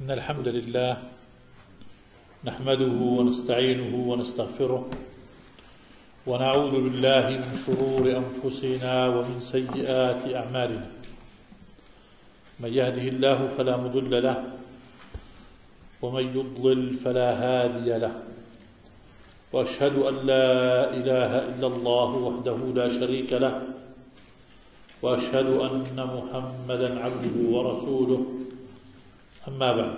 إن الحمد لله نحمده ونستعينه ونستغفره ونعوذ بالله من شرور أنفسنا ومن سيئات أعمالنا. من يهده الله فلا مضل له ومن يضلل فلا هادي له، وأشهد أن لا إله إلا الله وحده لا شريك له، وأشهد أن محمدا عبده ورسوله. أما بعد،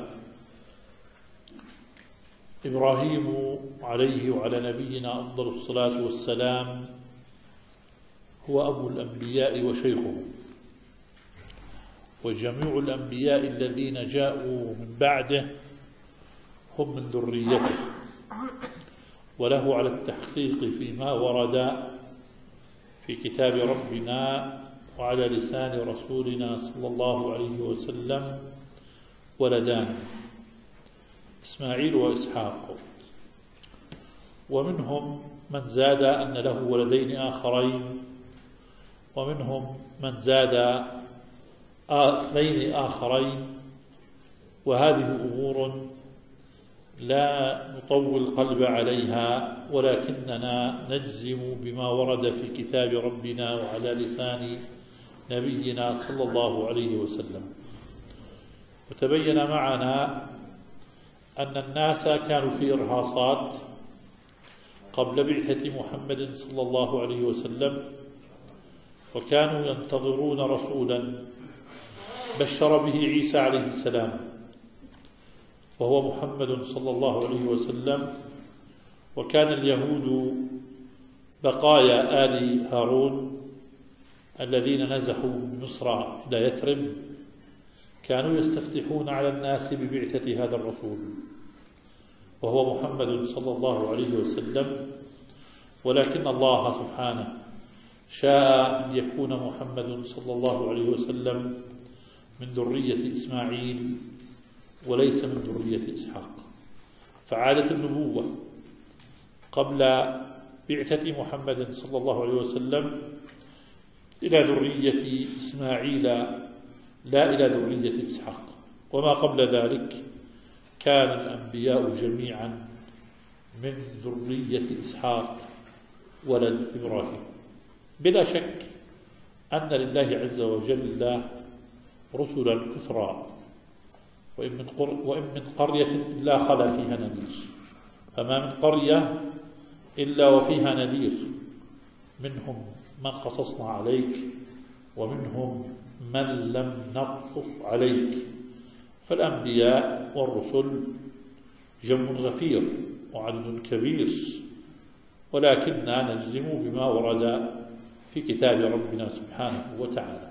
إبراهيم عليه وعلى نبينا أفضل الصلاة والسلام هو أبو الأنبياء وشيخه، وجميع الأنبياء الذين جاءوا من بعده هم من ذريته، وله على التحقيق فيما ورد في كتاب ربنا وعلى لسان رسولنا صلى الله عليه وسلم ولدان، إسماعيل وإسحاق. ومنهم من زاد أن له ولدين آخرين، ومنهم من زاد اثنين آخرين، وهذه أمور لا نطول القلب عليها، ولكننا نجزم بما ورد في كتاب ربنا وعلى لسان نبينا صلى الله عليه وسلم. وتبين معنا أن الناس كانوا في إرهاصات قبل بعثة محمد صلى الله عليه وسلم، وكانوا ينتظرون رسولا بشر به عيسى عليه السلام، وهو محمد صلى الله عليه وسلم. وكان اليهود بقايا آل هارون الذين نزحوا من مصر إلى يثرب كانوا يستفتحون على الناس ببعثة هذا الرسول، وهو محمد صلى الله عليه وسلم. ولكن الله سبحانه شاء أن يكون محمد صلى الله عليه وسلم من ذرية إسماعيل وليس من ذرية إسحاق، فعادت النبوة قبل بعثة محمد صلى الله عليه وسلم إلى ذرية إسماعيل لا إلى ذرية إسحاق. وما قبل ذلك كان الأنبياء جميعا من ذرية إسحاق ولد إبراهيم. بلا شك أن لله عز وجل رسلا كثرى، وإن من قرية إلا خلا فيها نذير، فما من قرية إلا وفيها نذير، منهم من قصصنا عليك ومنهم من لم نقصص عليك. فالأنبياء والرسل جمع غفير وعدد كبير، ولكننا نجزم بما ورد في كتاب ربنا سبحانه وتعالى.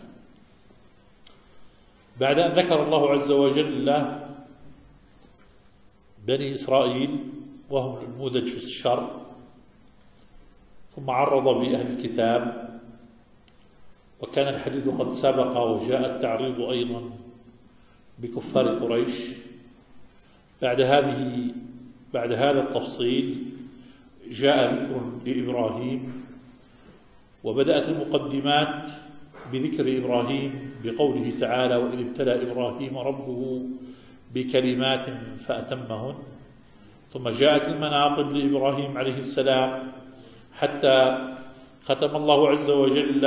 بعد أن ذكر الله عز وجل بني إسرائيل وهم النموذج في الشر، ثم عرض بأهل الكتاب، وكان الحديث قد سبق وجاء التعريض أيضا بكفار قريش. بعد هذا التفصيل جاء ذكر لإبراهيم، وبدأت المقدمات بذكر إبراهيم بقوله تعالى: وإذ ابتلى إبراهيم ربه بكلمات فأتمهن. ثم جاءت المناقب لإبراهيم عليه السلام حتى ختم الله عز وجل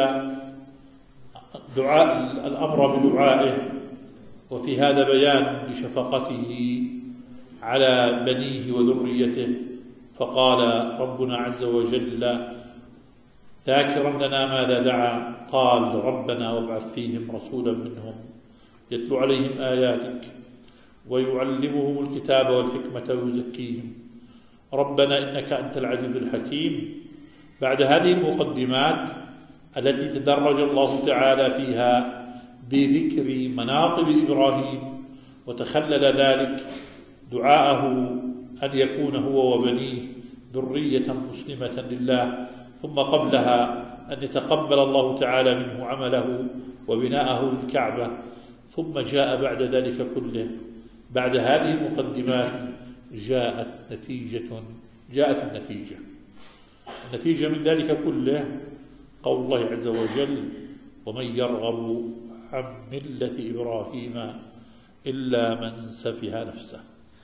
الأمر بدعائه، وفي هذا بيان لشفقته على بنيه وذريته. فقال ربنا عز وجل ذاكرا لنا ماذا دعا، قال: ربنا وابعث فيهم رسولا منهم يتلو عليهم آياتك ويعلمهم الكتاب والحكمة ويزكيهم ربنا إنك أنت العزيز الحكيم. بعد هذه المقدمات التي تدرج الله تعالى فيها بذكر مناقب إبراهيم، وتخلل ذلك دعاءه أن يكون هو وبنيه ذرية مسلمة لله، ثم قبلها أن يتقبل الله تعالى منه عمله وبناءه للكعبة. ثم جاء بعد ذلك كله، بعد هذه المقدمات جاءت النتيجة من ذلك كله قول الله عز وجل: ومن يرغب عن ملة إبراهيم إلا من سفه نفسه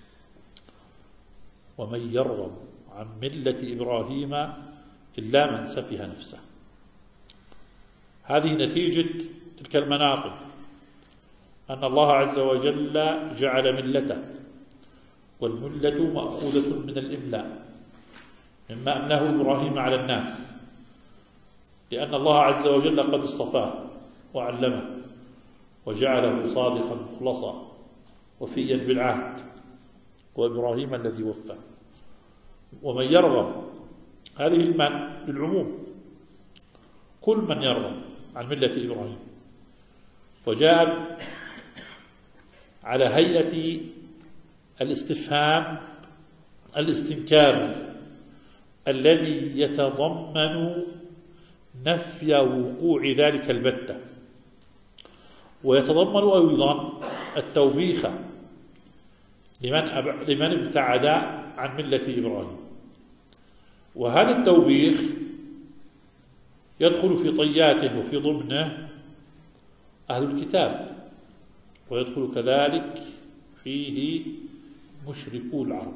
ومن يرغب عن ملة إبراهيم إلا من سفه نفسه. هذه نتيجة تلك المناقب، أن الله عز وجل جعل ملته، والملة مأخوذة من الإملاء، مما أملاه إبراهيم على الناس، لأن الله عز وجل قد اصطفاه وعلمه وجعله صادقا مخلصا وفيا بالعهد، وإبراهيم الذي وفى. ومن يرغب، هذه المن بالعموم، كل من يرغب عن ملة إبراهيم، وجاء على هيئة الاستفهام الاستنكاري الذي يتضمن نفي وقوع ذلك البتة، ويتضمن أيضا التوبيخ لمن ابتعد عن ملة إبراهيم. وهذا التوبيخ يدخل في طياته وفي ضمنه أهل الكتاب، ويدخل كذلك فيه مشركو العرب.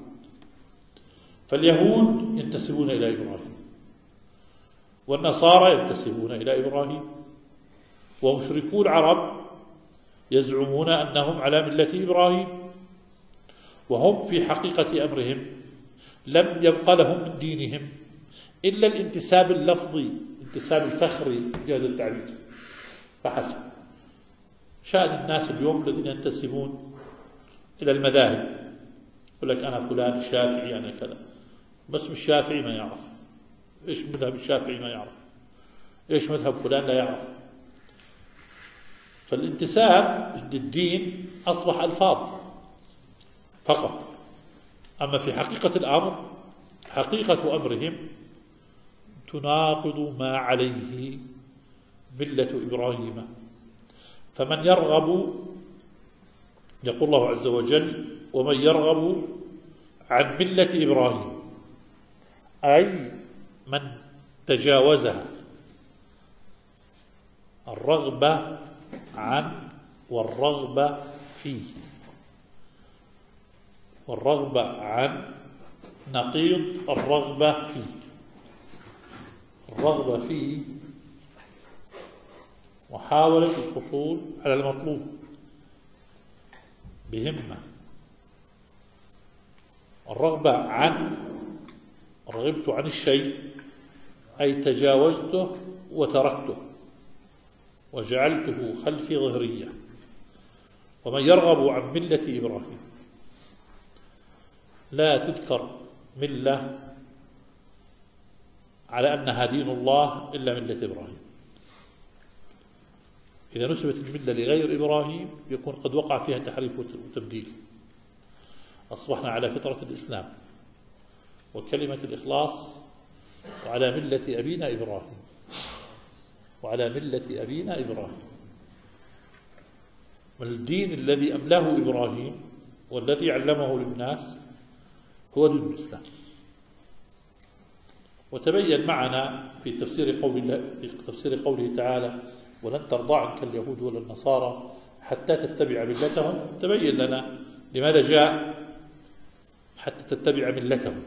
فاليهود ينتسبون إلى إبراهيم، والنصارى ينتسبون إلى إبراهيم، ومشركو العرب يزعمون أنهم على ملة إبراهيم، وهم في حقيقة أمرهم لم يبق لهم من دينهم إلا الانتساب اللفظي، الانتساب الفخري بهذا التعبير فحسب. شأن الناس اليوم الذين ينتسبون إلى المذاهب، يقول لك أنا فلان الشافعي أنا كذا، بس الشافعي ما يعرف إيش مذهب الشافعي، ما يعرف إيش مذهب فلان لا يعرف. فالانتساب للدين أصبح ألفاظ فقط، أما في حقيقة الأمر، حقيقة أمرهم تناقض ما عليه ملة إبراهيم. فمن يرغب، يقول الله عز وجل: ومن يرغب عن ملة إبراهيم، أي من تجاوزها، الرغبة عن والرغبة فيه، والرغبة عن نقيض الرغبة فيه. الرغبة فيه محاولة الحصول على المطلوب بهمة. الرغبة عن، رغبت عن الشيء أي تجاوزته وتركته وجعلته خلفي ظهرية. ومن يرغب عن ملة إبراهيم، لا تذكر ملة على أنها دين الله إلا ملة إبراهيم. إذا نسبت الملة لغير إبراهيم يكون قد وقع فيها تحريف وتبديل. أصبحنا على فطرة الإسلام وكلمة الإخلاص، وعلى ملة أبينا إبراهيم، وعلى ملة أبينا إبراهيم. والدين الذي أملاه إبراهيم والذي علمه للناس هو دين الإسلام. وتبين معنا في تفسير قوله تعالى: ولن ترضى عنك اليهود ولا النصارى حتى تتبع ملتهم. تبين لنا لماذا جاء حتى تتبع ملتهم،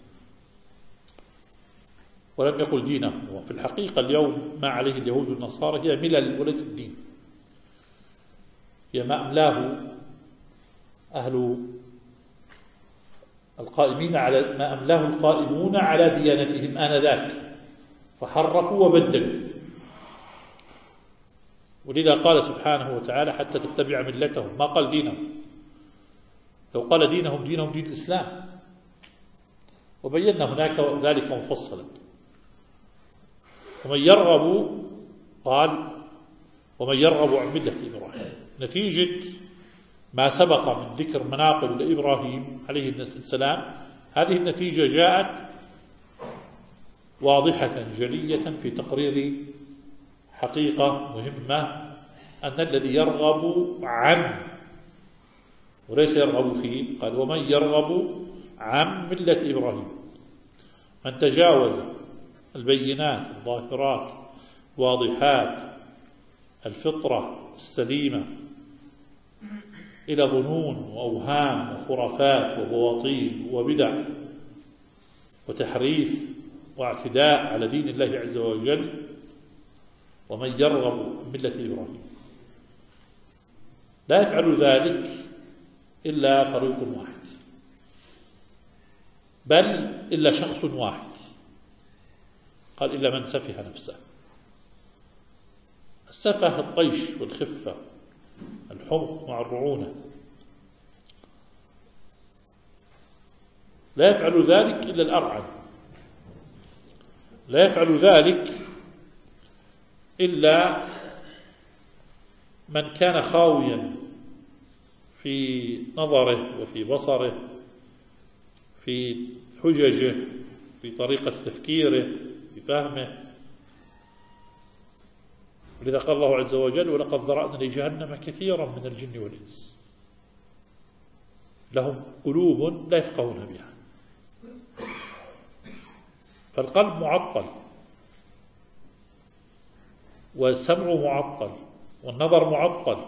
ولم يقل دينهم. وفي الحقيقة اليوم ما عليه اليهود والنصارى هي ملل وليس الدين، هي ما أملاه أهل القائمين على ما أملاه القائمون على ديانتهم آنذاك، فحرفوا وبدلوا. ولذا قال سبحانه وتعالى: حتى تتبع ملتهم، ما قال دينهم. لو قال دينهم دين الإسلام، وبينا هناك ذلك مفصلا. ومن يرغب، قال: ومن يرغب عن ملة إبراهيم، نتيجة ما سبق من ذكر مناقب لإبراهيم عليه السلام. هذه النتيجة جاءت واضحة جلية في تقرير حقيقة مهمة، أن الذي يرغب عن وليس يرغب فيه، قال: ومن يرغب عن ملة إبراهيم، من تجاوز البينات الظاهرات واضحات الفطرة السليمة إلى ظنون وأوهام وخرافات وبواطيل وبدع وتحريف واعتداء على دين الله عز وجل. ومن يرغب عن ملة إبراهيم لا يفعل ذلك إلا فريق واحد، بل إلا شخص واحد، قال إلا من سفه نفسه. السفه الطيش والخفة، الحمق مع الرعونة. لا يفعل ذلك إلا الأرعن، لا يفعل ذلك إلا من كان خاويا في نظره وفي بصره، في حججه، في طريقة تفكيره، في فهمه. لذا قال الله عز وجل: ولقد ذرأنا لجهنم كثيرا من الجن والإنس لهم قلوب لا يفقهون بها. فالقلب معطل، والسمع معطل، والنظر معطل،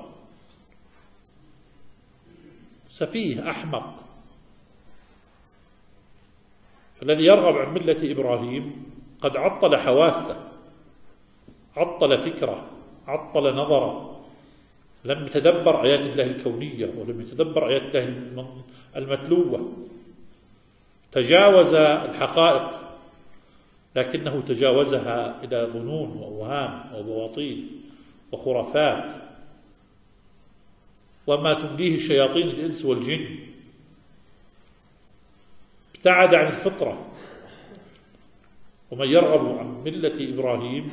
سفيه أحمق. الذي يرغب عن ملة إبراهيم قد عطل حواسه، عطل فكره، عطل نظره، لم يتدبر آيات الله الكونية ولم يتدبر آيات الله المتلوة. تجاوز الحقائق لكنه تجاوزها إلى ظنون وأوهام وبواطيل وخرافات وما تمليه شياطين الإنس والجن. ابتعد عن الفطرة. ومن يرغب عن ملة إبراهيم،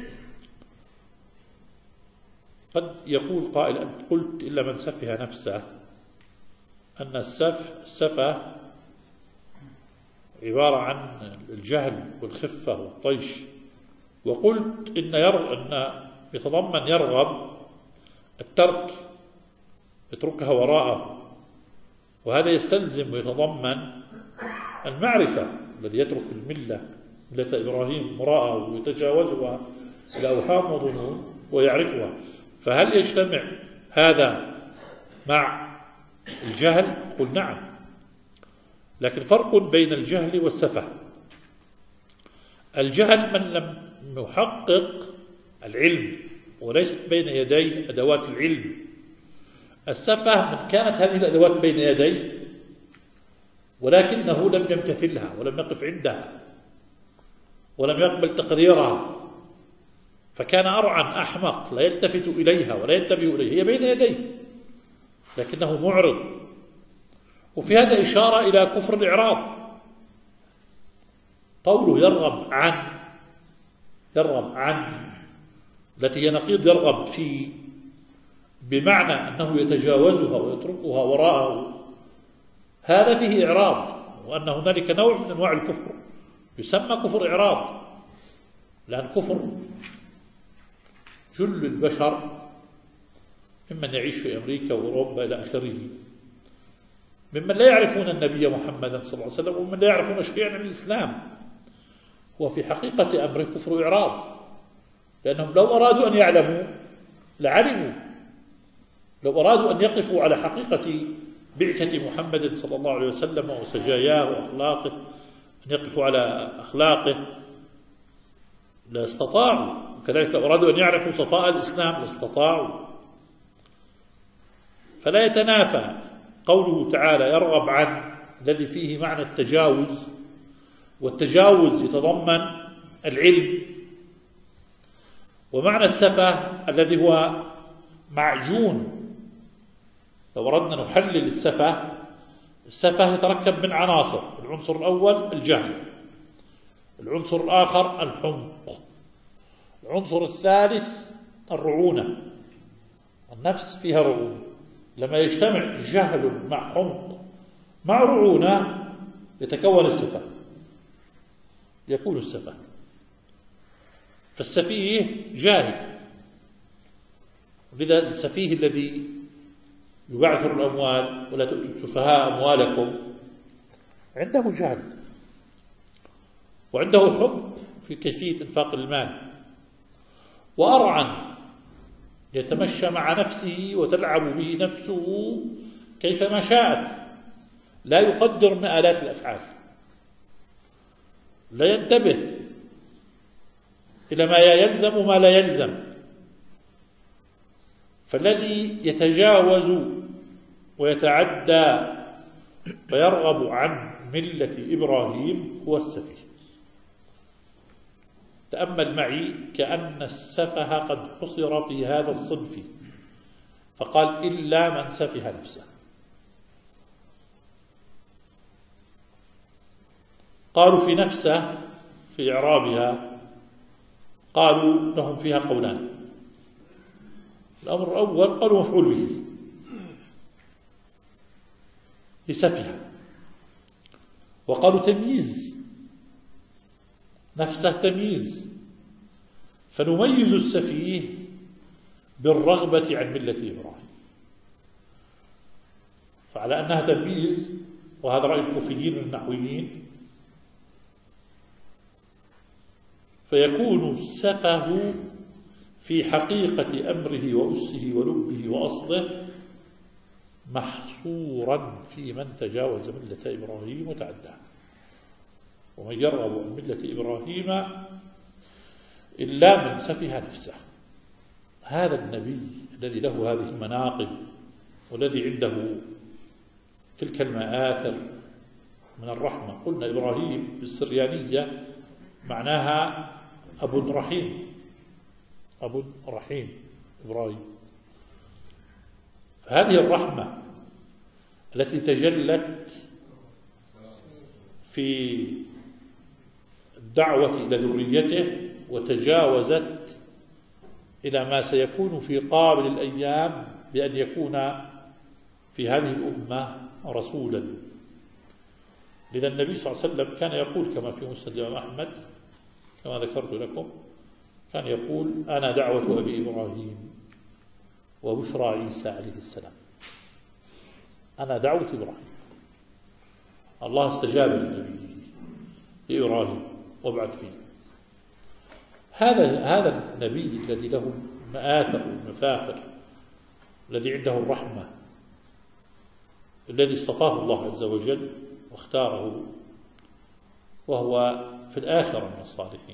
قد يقول قائل: أنت قلت إلا من سفه نفسه، أن السفه عبارة عن الجهل والخفة والطيش، وقلت إن يتضمن يرغب الترك، يتركها وراءه، وهذا يستلزم ويتضمن المعرفة. الذي يترك ملة إبراهيم وراءه ويتجاوزها إلى أوهام وظنون ويعرفها، فهل يجتمع هذا مع الجهل؟ قل نعم، لكن فرق بين الجهل والسفه. الجهل من لم يحقق العلم وليست بين يديه أدوات العلم. السفه من كانت هذه الأدوات بين يديه ولكنه لم يمتثلها ولم يقف عندها ولم يقبل تقريرها، فكان أرعن أحمق لا يلتفت إليها ولا ينتبه إليها، هي بين يديه لكنه معرض. وفي هذا إشارة إلى كفر الإعراض. قوله يرغب عن التي هي نقيض يرغب فيه، بمعنى أنه يتجاوزها ويتركها وراءه، هذا فيه إعراض، وأن هنالك نوع من أنواع الكفر يسمى كفر إعراض. لأن كفر جل البشر ممن يعيش في أمريكا وأوروبا إلى آخره، ممن لا يعرفون النبي محمدا صلى الله عليه وسلم ومن لا يعرفون شيئا عن الإسلام، هو في حقيقة أمره كفر إعراض، لأنهم لو أرادوا أن يعلموا لعلموا، لو أرادوا أن يقفوا على حقيقة بعثة محمد صلى الله عليه وسلم وسجاياه وأخلاقه، أن يقفوا على أخلاقه لا استطاعوا، وكذلك لو أرادوا أن يعرفوا صفاء الإسلام لا استطاعوا. فلا يتنافى قوله تعالى يرغب عن الذي فيه معنى التجاوز، والتجاوز يتضمن العلم، ومعنى السفه الذي هو معجون. لو أردنا نحلل السفه يتركب من عناصر: العنصر الأول الجهل، العنصر الآخر الحمق، العنصر الثالث الرعونة، النفس فيها رعونة. لما يجتمع جهل مع حمق مع رعونة يتكون السفه، يكون السفه. فالسفيه جاهل، لذا السفيه الذي يبعثر الأموال ولا تؤتوا السفهاء أموالكم عنده جهل وعنده حب في كيفية إنفاق المال، وأرعن يتمشى مع نفسه وتلعب به نفسه كيفما شاءت، لا يقدر مآلات الأفعال، لا ينتبه إلى ما يلزم وما لا يلزم. فالذي يتجاوز ويتعدى فيرغب عن ملة إبراهيم هو السفيه. تأمل معي كأن السفه قد حصر في هذا الصنف، فقال إلا من سفه نفسه. قالوا في نفسه في إعرابها قالوا لهم فيها قولان. الأمر الأول قالوا مفعول به لسفه، وقالوا تمييز، نفسه تمييز، فنميز السفيه بالرغبة عن ملة إبراهيم. فعلى أنها تمييز، وهذا رأي الكوفيين النحويين، فيكون السفه في حقيقة أمره وأسه ولبه وأصله محصورا في من تجاوز ملة إبراهيم وتعدى. ومن يرغب عن ملة إبراهيم إلا من سفه نفسه. هذا النبي الذي له هذه المناقب والذي عنده تلك المآثر من الرحمة. قلنا إبراهيم بالسريانية معناها أب رحيم، أب رحيم إبراهيم. فهذه الرحمة التي تجلت في الدعوة إلى ذريته وتجاوزت إلى ما سيكون في قابل الأيام بأن يكون في هذه الأمة رسولا. لذا النبي صلى الله عليه وسلم كان يقول كما في مسند الإمام أحمد كما ذكرت لكم، كان يقول أنا دعوة أبي إبراهيم وبشرى عيسى عليه السلام. أنا دعوة إبراهيم، الله استجاب للنبي لإبراهيم وابعث فيه. هذا النبي الذي له مآثر ومفاخر، الذي عنده الرحمة، الذي اصطفاه الله عز وجل واختاره، وهو في الآخرة من الصالحين.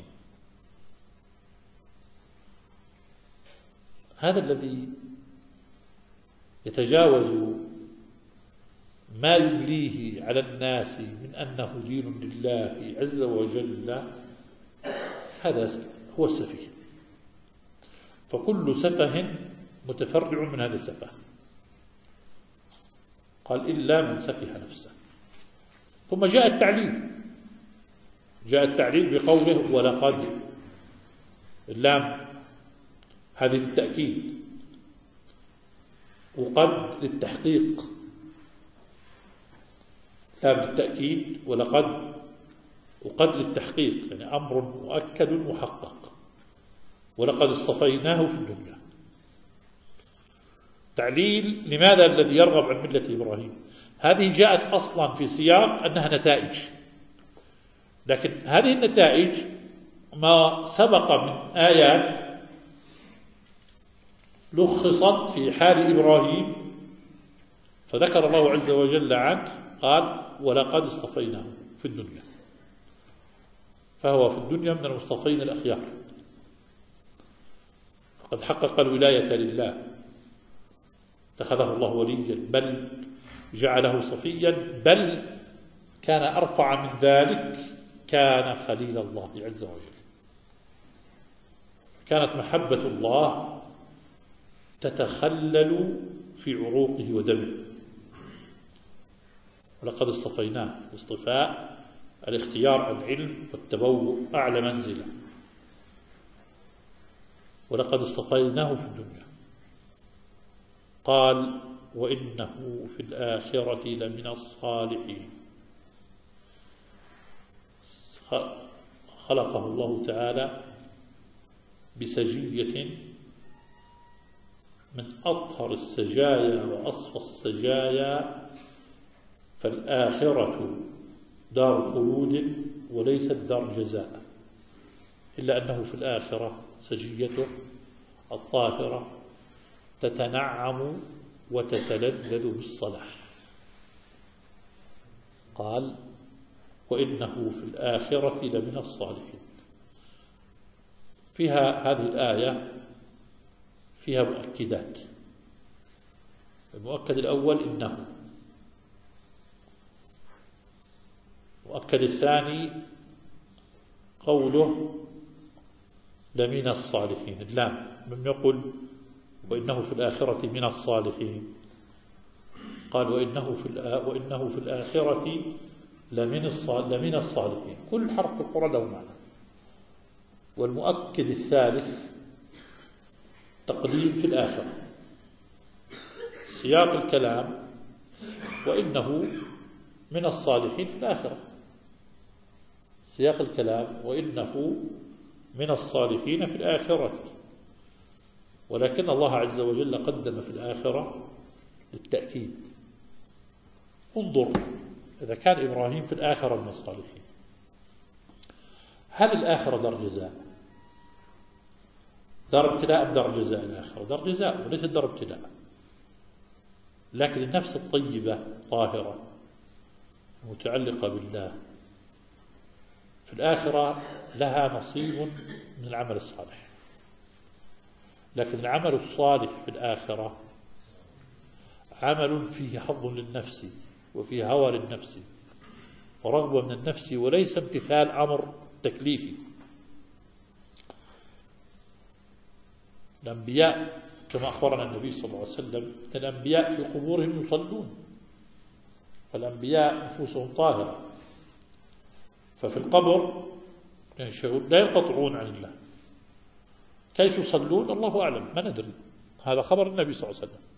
هذا الذي يتجاوز ما يمليه على الناس من أنه دين لله عز وجل، هذا هو السفيه. فكل سفه متفرع من هذا السفه. قال إلا من سفه نفسه. ثم جاء التعليل، جاء التعليل بقوله ولقد. اللام هذه للتأكيد، وقد للتحقيق. لام للتأكيد ولقد، وقد للتحقيق، يعني أمر مؤكد محقق. ولقد اصطفيناه في الدنيا. تعليل لماذا الذي يرغب عن ملة إبراهيم؟ هذه جاءت أصلا في سياق أنها نتائج، لكن هذه النتائج ما سبق من آيات لخصت في حال إبراهيم، فذكر الله عز وجل عنه قال ولقد اصطفيناه في الدنيا، فهو في الدنيا من المصطفين الأخيار، فقد حقق الولاية لله، اتخذه الله وليا، بل جعله صفيا، بل كان أرفع من ذلك، كان خليل الله عز وجل. كانت محبة الله تتخلل في عروقه ودمه. ولقد اصطفيناه، الاصطفاء الاختيار، العلم والتبوء، أعلى منزلة. ولقد اصطفيناه في الدنيا. قال وإنه في الآخرة لمن الصالحين. خلقه الله تعالى بسجية من أطهر السجايا وأصفى السجايا، فالآخرة دار خلود وليست دار جزاء، إلا أنه في الآخرة سجيته الطاهرة تتنعم وتتلذذ بالصلاح. قال وإنه في الآخرة لمن الصالحين. فيها هذه الآية فيها مؤكدات. المؤكد الأول إنه، المؤكد الثاني قوله لمن الصالحين، اللام من يقول وإنه في الآخرة من الصالحين، قال وإنه في الآخرة لمن الصالحين. كل حرف في القرآن له معنى. والمؤكد الثالث تقديم في الآخرة، سياق الكلام وإنه من الصالحين في الآخرة، سياق الكلام وإنه من الصالحين في الآخرة، ولكن الله عز وجل قدم في الآخرة للتأكيد. انظر، إذا كان إبراهيم في الآخرة من الصالحين، هل الآخرة دار جزاء؟ دار ابتلاء أم دار جزاء؟ الآخرة دار جزاء وليست دار ابتلاء، لكن النفس الطيبة طاهرة متعلقة بالله في الآخرة لها نصيب من العمل الصالح. لكن العمل الصالح في الآخرة عمل فيه حظ للنفس وفيه هوى للنفس ورغبة من النفس، وليس امتثال أمر تكليفي. الأنبياء كما أخبرنا النبي صلى الله عليه وسلم الأنبياء في قبورهم يصلون، فالأنبياء نفوسهم طاهرة، ففي القبر لا ينقطعون عن الله. كيف يصلون الله أعلم، ما ندري، هذا خبر النبي صلى الله عليه وسلم.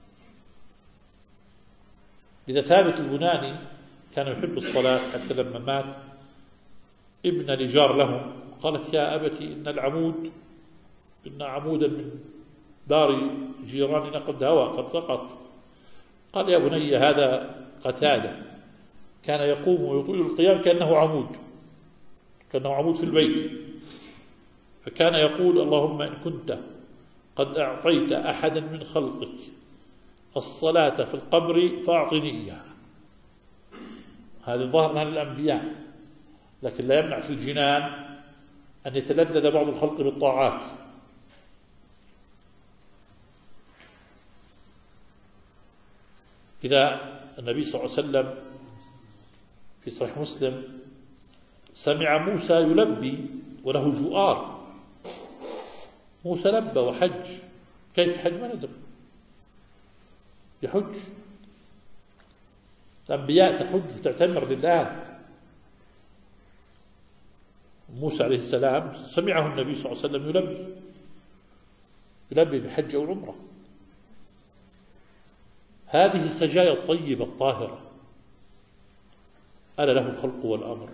إذا ثابت البناني كان يحب الصلاة حتى لما مات ابن لجار لهم قالت يا أبتي إن عمودا من دار جيراننا قد هوى قد سقط. قال يا بني هذا قتادة كان يقوم ويطيل القيام كأنه عمود في البيت، فكان يقول اللهم إن كنت قد أعطيت أحدا من خلقك الصلاة في القبر فأعطني إياها. هذا ظهر من الأنبياء، لكن لا يمنع في الجنان أن يتلذذ بعض الخلق بالطاعات. إذا النبي صلى الله عليه وسلم في صحيح مسلم سمع موسى يلبي وله جؤار، موسى لبى وحج، كيف حج ما ندري، يحج. الأنبياء تحج وتعتمر لله. موسى عليه السلام سمعه النبي صلى الله عليه وسلم يلبي بحج أو عمرة. هذه السجايا الطيبة الطاهرة ألا له الخلق والأمر.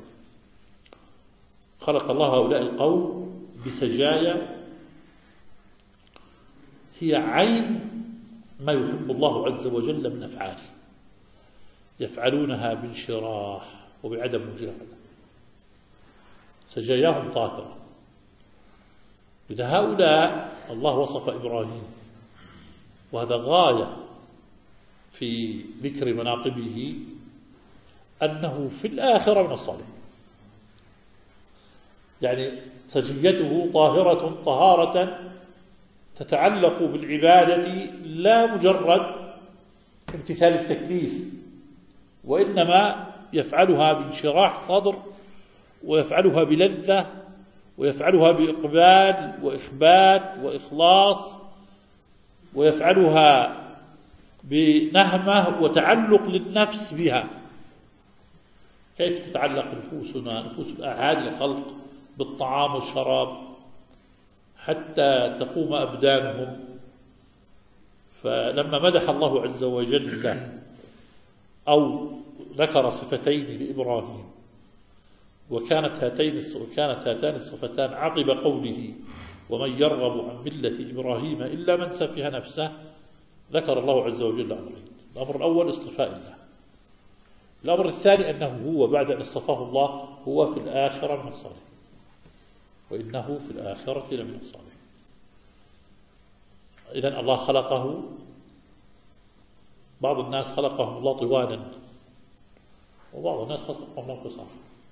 خلق الله هؤلاء القوم بسجايا هي عين ما يحب الله عز وجل من أفعال، يفعلونها بانشراح وبعدم مجاهدة، سجاياهم طاهرة. إذا هؤلاء الله وصف إبراهيم، وهذا غاية في ذكر مناقبه، أنه في الآخرة من الصالحين، يعني سجيته طاهرة طهارة تتعلق بالعبادة لا مجرد امتثال التكليف، وإنما يفعلها بانشراح صدر، ويفعلها بلذة، ويفعلها بإقبال وإخبات وإخلاص، ويفعلها بنهمة وتعلق للنفس بها. كيف تتعلق نفوسنا، نفوس الأعادي الخلق بالطعام والشراب حتى تقوم أبدانهم؟ فلما مدح الله عز وجل أو ذكر صفتين لإبراهيم، وكانت هاتان الصفتان عقب قوله ومن يرغب عن ملة إبراهيم إلا من سفه نفسه، ذكر الله عز وجل أمرين. الأمر الأول اصطفاء الله، الأمر الثاني أنه هو بعد أن اصطفاه الله هو في الآخرة من الصالحين، وإنه في الآخرة لمن الصالحين. إذن الله خلقه، بعض الناس خلقهم الله طوالا وبعض الناس خلقهم الله قصارا.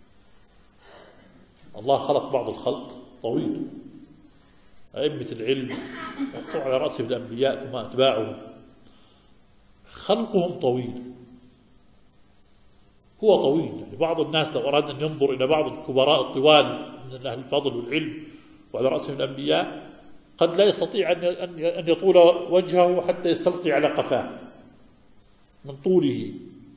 الله خلق بعض الخلق طويل، أئمة العلم وقعوا على رأسهم الأنبياء ثم أتباعهم خلقهم طويل، هو طويل. يعني بعض الناس لو أراد أن ينظر إلى بعض الكبراء الطوال من أهل الفضل والعلم وعلى رأسهم الأنبياء قد لا يستطيع أن يطول وجهه حتى يستلقي على قفاه من طوله.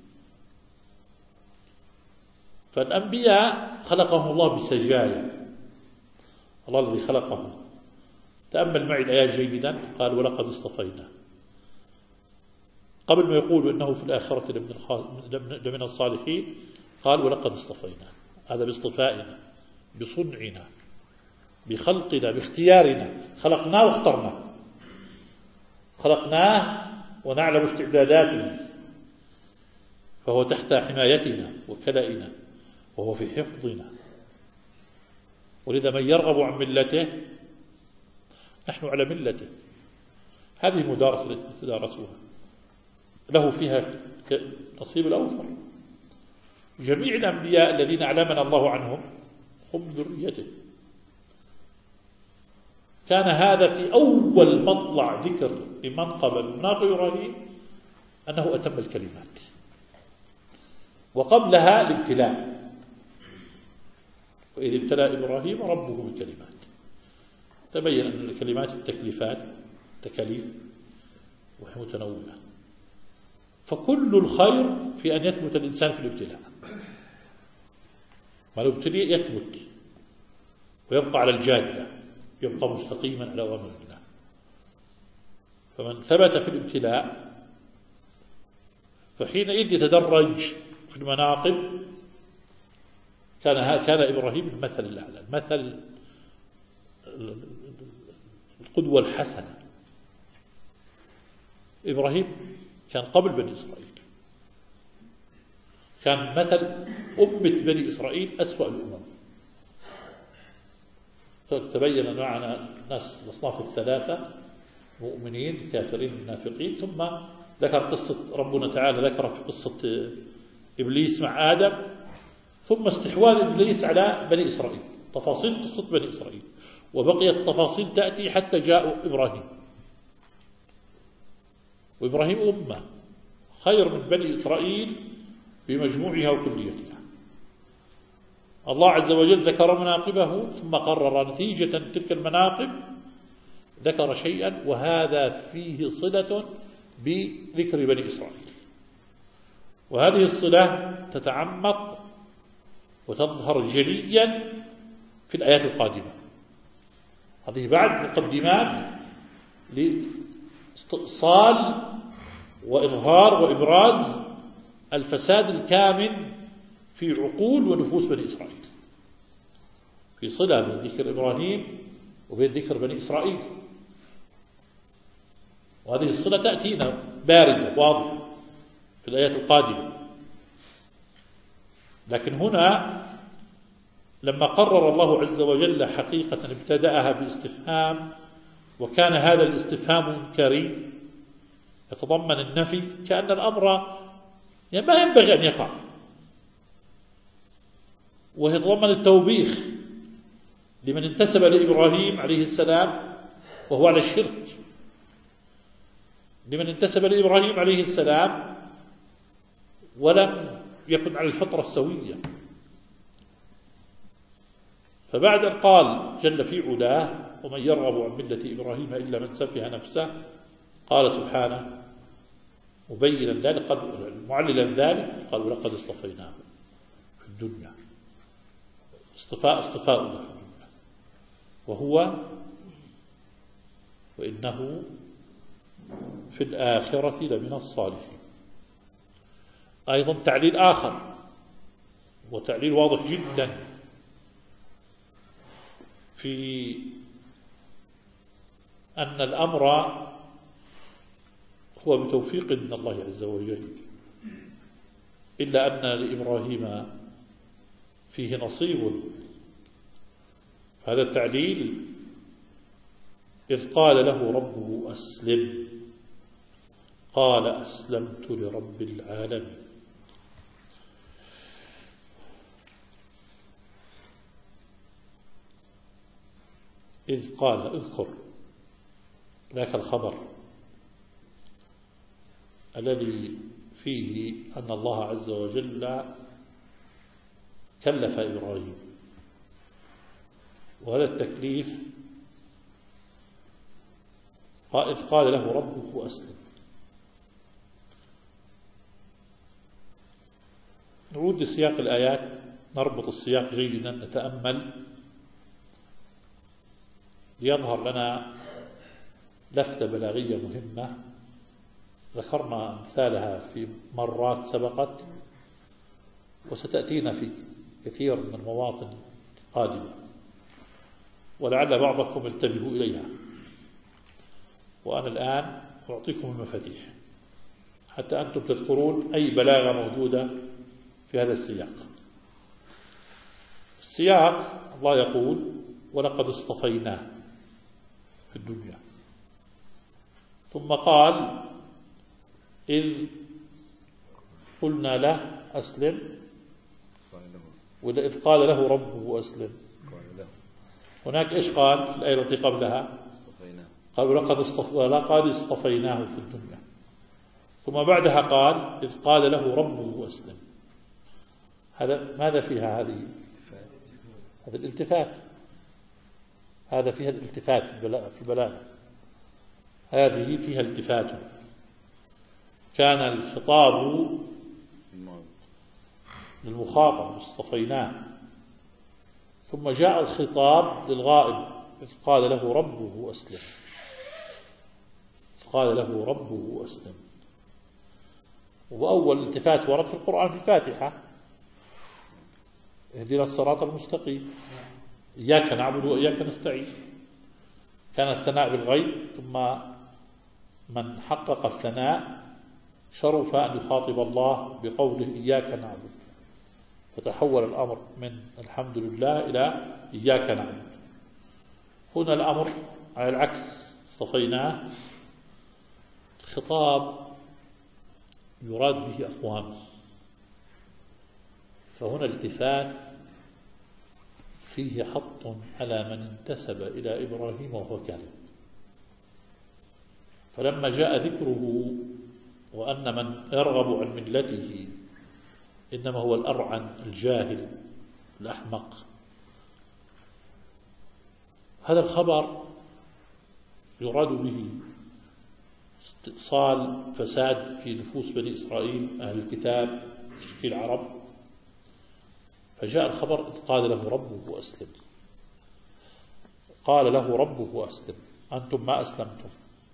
فالأنبياء خلقهم الله بسجايا، الله الذي خلقهم. تأمل معي الآيات جيدا. قال ولقد اصطفينا، قبل ما يقول إنه في الآخرة لمن الصالحين قال ولقد اصطفينا. هذا باصطفائنا، بصنعنا، بخلقنا، باختيارنا. خلقناه واخترناه، خلقناه ونعلم استعداداته، فهو تحت حمايتنا وكلائنا وهو في حفظنا. ولذا من يرغب عن ملته، نحن على ملته. هذه المدارسة التي تدارسوها له فيها نصيب الأوفر. جميع الأنبياء الذين أعلمنا الله عنهم هم من ذريته. كان هذا في أول مطلع ذكر لمن قبل مناقب إبراهيم أنه أتم الكلمات، وقبلها الابتلاء. وإذ ابتلى إبراهيم ربه بكلمات. تبين أن الكلمات التكليفات تكاليف وهي متنوعة. فكل الخير في أن يثبت الإنسان في الابتلاء. ما لو ابتلي يثبت ويبقى على الجادة، يبقى مستقيما على أوامر الله. فمن ثبت في الابتلاء فحينئذ يتدرج في المناقب. كان إبراهيم المثل الأعلى، المثل القدوة الحسنة. إبراهيم كان قبل بني إسرائيل، كان مثل أمة بني إسرائيل أسوأ الأمم. تبين معنا ناس الأصناف الثلاثة، مؤمنين كافرين منافقين. ثم ذكر قصة ربنا تعالى، ذكر في قصة إبليس مع آدم، ثم استحواذ إبليس على بني إسرائيل، تفاصيل قصة بني إسرائيل. وبقيت التفاصيل تأتي حتى جاء إبراهيم. وإبراهيم أمة خير من بني إسرائيل بمجموعها وكليتها. الله عز وجل ذكر مناقبه ثم قرر نتيجة تلك المناقب ذكر شيئا، وهذا فيه صلة بذكر بني إسرائيل. وهذه الصلة تتعمق وتظهر جليا في الآيات القادمة. هذه بعد مقدمات لاستئصال وإظهار وإبراز الفساد الكامن في عقول ونفوس بني إسرائيل، في صلة بين ذكر إبراهيم وبين ذكر بني إسرائيل. وهذه الصلة تأتينا بارزة واضحة في الآيات القادمة. لكن هنا لما قرر الله عز وجل حقيقة ابتدأها باستفهام، وكان هذا الاستفهام إنكاري يتضمن النفي، كأن الأمر ما ينبغي أن يقع، ويتضمن التوبيخ لمن انتسب لإبراهيم عليه السلام وهو على الشرك، لمن انتسب لإبراهيم عليه السلام ولم يكن على الفطرة السوية. فبعد أن قال جل في علاه ومن يرغب عن ملة إبراهيم إلا من سفه نفسه، قال سبحانه مبينا ذلك معللا ذلك، قال ولقد اصطفيناه في الدنيا. اصطفاء في الدنيا، وإنه في الآخرة لمن الصالحين. أيضا تعليل آخر، وتعليل واضح جدا في أن الأمر هو بتوفيق من الله عز وجل، إلا أن لإبراهيم فيه نصيب. هذا التعليل إذ قال له ربه أسلم قال أسلمت لرب العالمين. إذ قال اذكر ذاك الخبر الذي فيه أن الله عز وجل كلف إبراهيم، وهذا التكليف إذ قال له ربه أسلم. نعود لسياق الآيات، نربط السياق جيدا، نتأمل ليظهر لنا لفتة بلاغية مهمة ذكرنا أمثالها في مرات سبقت وستأتينا في كثير من المواطن القادمة، ولعل بعضكم يلتبه إليها. وأنا الآن أعطيكم المفاتيح حتى أنتم تذكرون أي بلاغة موجودة في هذا السياق. السياق الله يقول ولقد اصطفيناه في الدنيا، ثم قال إذ قلنا له أسلم، وإذ قال له ربه أسلم. هناك إيش قال في الآية التي قبلها؟ قال ولقد اصطفيناه في الدنيا، ثم بعدها قال إذ قال له ربه أسلم. هذا ماذا فيها هذه؟ هذا الالتفات، هذا فيها الالتفات في البلاغة، هذه فيها التفات. كان الخطاب للمخاطب اصطفيناه، ثم جاء الخطاب للغائب إذ قال له ربه أسلم، إذ قال له ربه أسلم. وأول التفات ورد في القرآن في الفاتحة اهدنا الصراط المستقيم إياك نعبد وإياك نستعين. كان الثناء بالغيب، ثم من حقق الثناء شرف أن يخاطب الله بقوله إياك نعبد، فتحول الأمر من الحمد لله إلى إياك نعبد. هنا الأمر على العكس، اصطفيناه، الخطاب يراد به أقوام، فهنا التفات فيه حط على من انتسب إلى إبراهيم وهو كاذب. فلما جاء ذكره وأن من يرغب عن ملته إنما هو الأرعن الجاهل الأحمق، هذا الخبر يراد به استئصال فساد في نفوس بني إسرائيل أهل الكتاب مشركي العرب. فجاء الخبر إذ قال له ربه أسلم، قال له ربه أسلم، أنتم ما أسلمتم.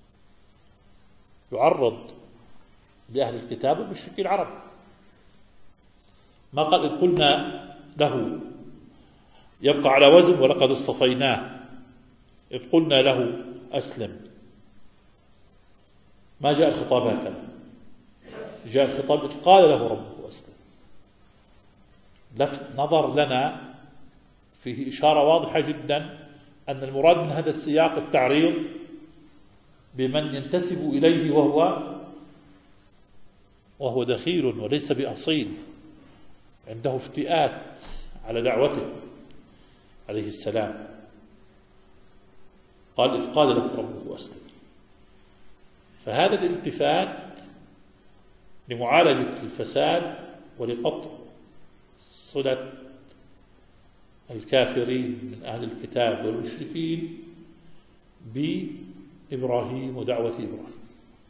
يعرض بأهل الكتاب ومشركي العرب، ما قال إذ قلنا له، يبقى على وزن ولقد اصطفيناه. إذ قلنا له أسلم، ما جاء الخطاب هكذا، جاء الخطاب إذ قال له ربه أسلم. لفت نظر لنا فيه إشارة واضحة جدا أن المراد من هذا السياق التعريض بمن ينتسب إليه وهو دخيل وليس بأصيل، عنده افتئات على دعوته عليه السلام. قال إذ قال له ربه أسلم. فهذا الالتفات لمعالجة الفساد ولقطع صلة الكافرين من أهل الكتاب والمشركين بإبراهيم ودعوة إبراهيم.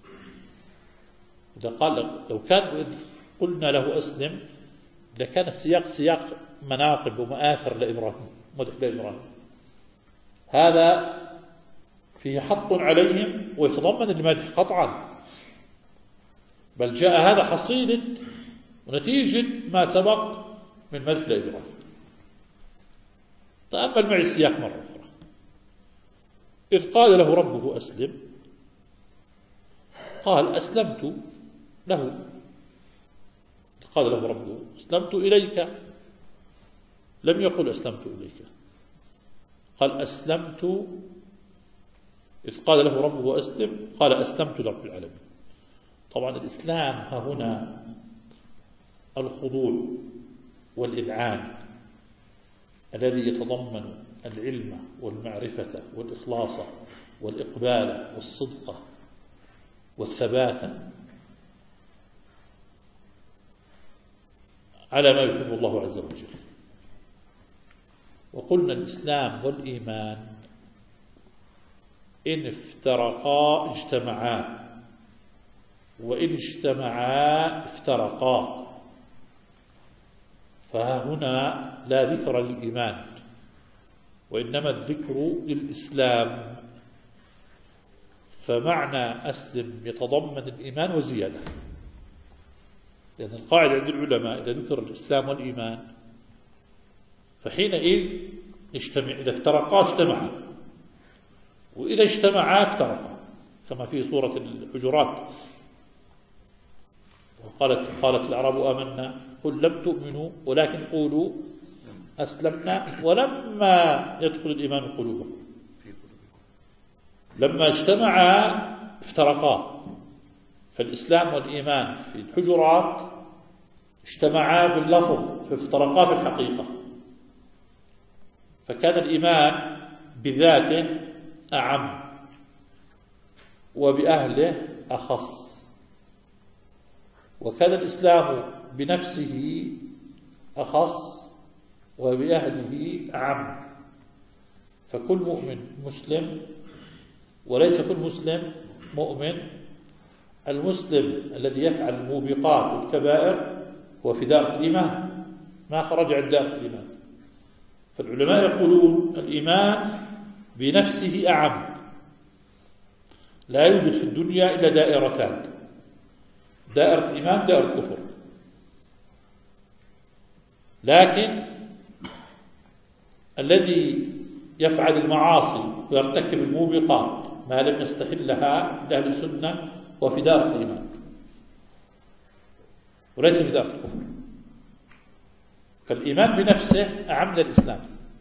إذا قال لو كان إذ قلنا له أسلم لكان السياق سياق مناقب ومآثر لإبراهيم، مدح لإبراهيم. هذا فيه حق عليهم ويتضمن المدح قطعا، بل جاء هذا حصيلة ونتيجة ما سبق من مدح لإبراهيم. تأمل معي السياق مرة أخرى. إذ قال له ربه أسلم، قال أسلمت له. قال له ربه أسلمت إليك، لم يقل أسلمت إليك، قال أسلمت إذ قال له ربه أسلم قال أسلمت لرب العالمين. طبعا الإسلام ها هنا الخضوع والإذعان الذي يتضمن العلم والمعرفة والإخلاص والإقبال والصدق والثبات على ما يحب الله عز وجل. وقلنا الإسلام والإيمان إن افترقا اجتمعا، وإن اجتمعا افترقا. فهنا لا ذكر للإيمان وإنما الذكر للإسلام. فمعنى أسلم يتضمن الإيمان وزيادة، لأن القاعدة عند العلماء إذا ذكر الإسلام والإيمان فحينئذ اجتمع، إذا افترقا اجتمعا، وإذا اجتمعا افترقا، كما في سورة الحجرات قالت الأعراب آمنا قل لم تؤمنوا ولكن قولوا أسلمنا ولما يدخل الإيمان قلوبكم. لما اجتمعا افترقا. فالإسلام والإيمان في الحجرات اجتمعا باللفظ فافترقا في الحقيقة. فكان الإيمان بذاته أعم وبأهله أخص، وكان الإسلام بنفسه أخص وبأهله أعم. فكل مؤمن مسلم وليس كل مسلم مؤمن. المسلم الذي يفعل الموبقات والكبائر هو في دائرة الإيمان، ما خرج عن دائرة الإيمان. فالعلماء يقولون الإيمان بنفسه أعم. لا يوجد في الدنيا إلا دائرتان: دائرة الإيمان، دائرة الكفر. لكن الذي يفعل المعاصي ويرتكب الموبقات ما لم يستحلها أهل السنة هو في دائرة الإيمان وليس في دائرة الكفر. فالإيمان بنفسه أعم من الإسلام،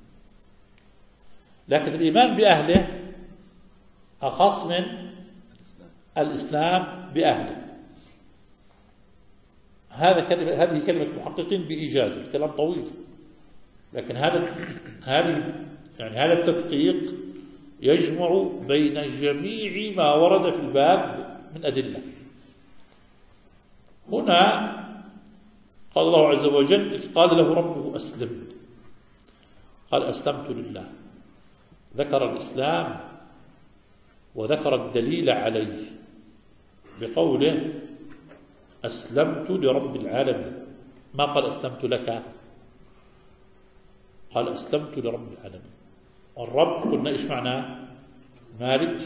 لكن الإيمان بأهله أخص من الإسلام بأهله. هذه كلمة محققين بإيجاز، الكلام طويل، لكن هذا التدقيق يجمع بين جميع ما ورد في الباب من أدلة. هنا قال الله عز وجل إذ قال له ربه أسلم قال أسلمت لله. ذكر الإسلام وذكر الدليل عليه بقوله أسلمت لرب العالمين. ما قال أسلمت لك، قال أسلمت لرب العالمين. والرب قلنا إيش معناه؟ مالك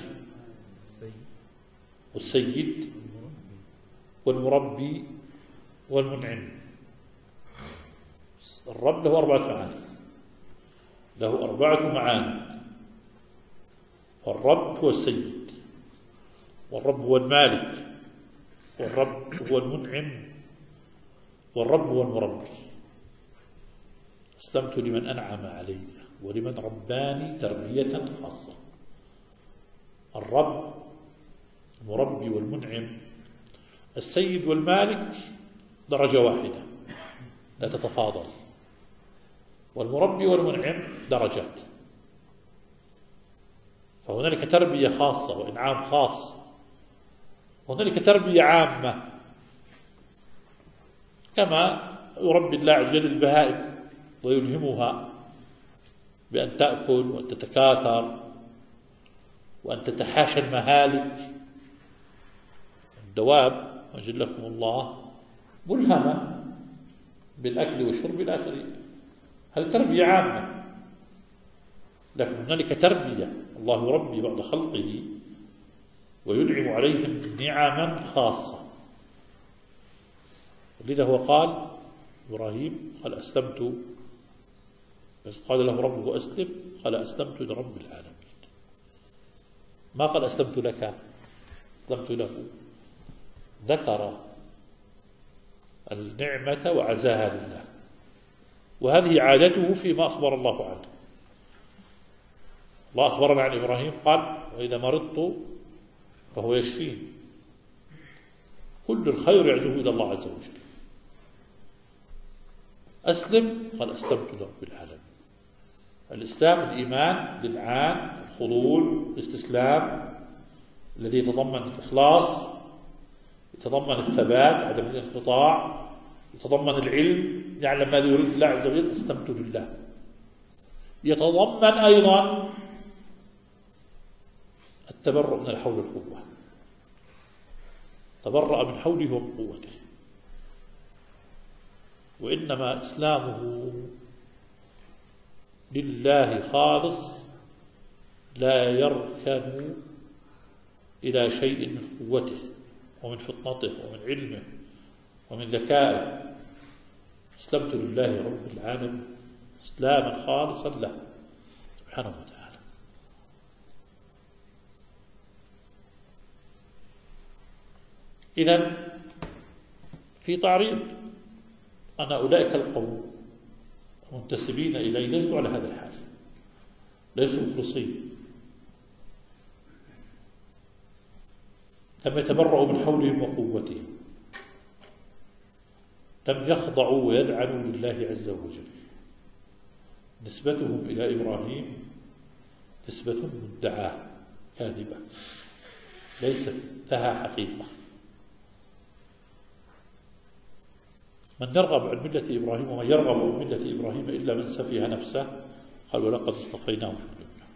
والسيد والمربي والمنعم. الرب له 4 معاني، له 4 معاني. الرب هو السيد، والرب هو المالك، والرب هو المنعم، والرب هو المربي. أسلمت لمن أنعم علي ولمن رباني تربية خاصة. الرب المربي والمنعم. السيد والمالك درجة واحدة لا تتفاضل، والمربي والمنعم درجات. فهنالك تربية خاصة وإنعام خاص، وهنالك تربية عامة كما يربي الله عز وجل البهائم ويلهمها بأن تأكل وأن تتكاثر وأن تتحاشى المهالك. الدواب أجلكم الله ملهمة بالأكل والشرب إلى آخره. هذه تربية عامة، لكن هنالك تربية الله يربي بعض خلقه وينعم عليهم نعما خاصة. لذا هو قال إبراهيم قال أسلمت، قال له ربه أسلم قال أسلمت لرب العالمين. ما قال أسلمت لك، أسلمت له. ذكر النعمة وعزاها لله، وهذه عادته فيما أخبر الله عنه. الله أخبرنا عن إبراهيم قال وإذا مرضت فهو يشفين. كل الخير يعزو إلى الله عز وجل. أسلم قال أسلمت لرب العالمين. الإسلام الإيمان الإذعان الخضوع الاستسلام الذي يتضمن الإخلاص، يتضمن الثبات عدم الانقطاع، يتضمن العلم يعلم ماذا يريد الله عز وجل استمت لله. يتضمن أيضا التبرؤ من الحول والقوة، تبرأ من حوله ومن قوته. وإنما إسلامه لله خالص لا يركن إلى شيء من قوته ومن فطنته ومن علمه ومن ذكائه. اسلمت لله رب العالمين اسلاما خالصا له سبحانه وتعالى. إذن في تعريض أن أولئك القوم منتسبين إليه ليسوا على هذا الحال، ليسوا مخلصين، لم يتبرؤوا من حولهم وقوتهم، لم يخضعوا ويذعنوا لله عز وجل. نسبتهم إلى إبراهيم نسبة مدعاة كاذبة ليست لها حقيقة. من يرغب عن ملة إبراهيم ومن يرغب عن ملة إبراهيم إلا من سفه نفسه قال ولقد اصطفيناه في الدنيا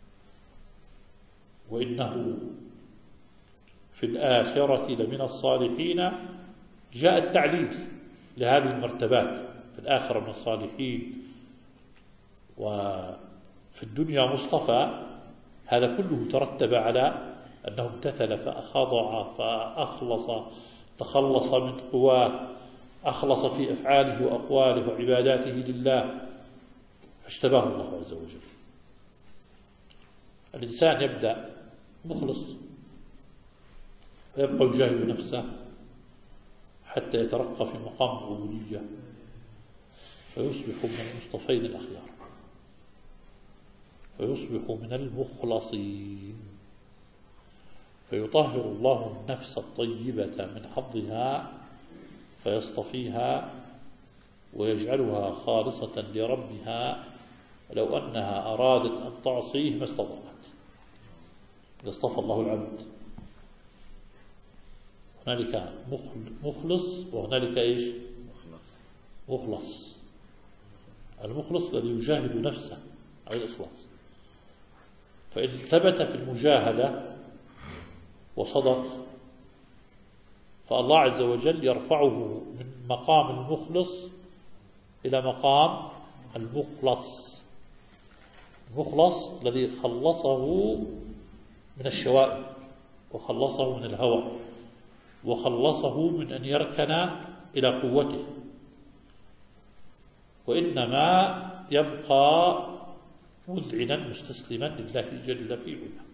وإنه في الآخرة لمن الصالحين. جاء التعليل لهذه المرتبات، في الآخرة من الصالحين وفي الدنيا مصطفى. هذا كله ترتب على أنه امتثل فأخضع فأخلص، تخلص من قواه، أخلص في أفعاله وأقواله وعباداته لله فاشتباه الله عز وجل. الإنسان يبدأ مخلص فيبقى يجاهد نفسه حتى يترقى في مقام العبودية فيصبح من المصطفين الأخيار، فيصبح من المخلصين، فيطهر الله النفس الطيبة من حظها فيصطفيها ويجعلها خالصة لربها ولو أنها أرادت أن تعصيه ما استطاعت. إذا اصطفى الله العبد هنالك مخلص وهنالك إيش؟ مخلص. المخلص الذي يجاهد نفسه على الإخلاص، فإن ثبت في المجاهدة وصدق فالله عز وجل يرفعه من مقام المخلص إلى مقام المخلص. المخلص الذي خلصه من الشوائب وخلصه من الهوى وخلصه من أن يركن إلى قوته، وإنما يبقى مذعنا مستسلما لله جل في علاه.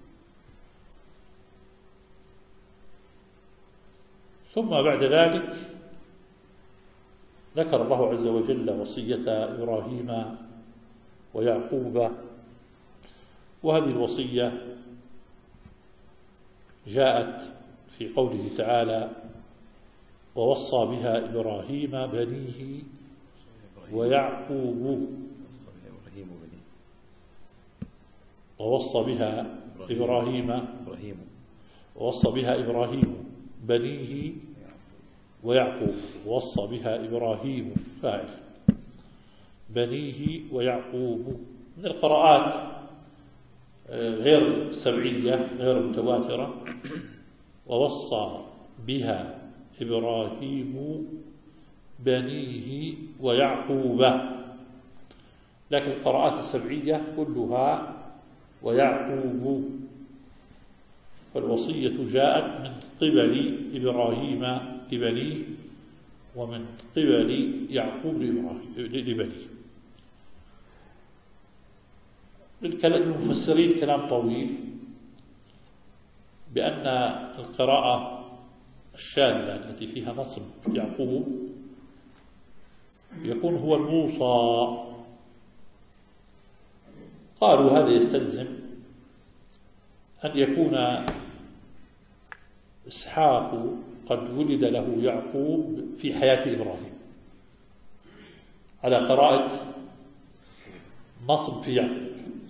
ثم بعد ذلك ذكر الله عز وجل وصية إبراهيم ويعقوب، وهذه الوصية جاءت في قوله تعالى ووصى بها إبراهيم بنيه ويعقوب. ووصى بها إبراهيم بنيه ويعقوب. ووصى بها إبراهيم فاعل بنيه ويعقوب. من القراءات غير السبعية غير متواترة ووصى بها إبراهيم بنيه ويعقوب، لكن القراءات السبعية كلها ويعقوب. فالوصية جاءت من قبل إبراهيم لبنيه ومن قبل يعقوب لبنيه. للمفسرين كلام طويل بأن القراءة الشاذة التي فيها نصب يعقوب يكون هو الموصى. قالوا هذا يستلزم أن يكون إسحاق قد ولد له يعقوب في حياة إبراهيم على قراءة نصب في يعقوب،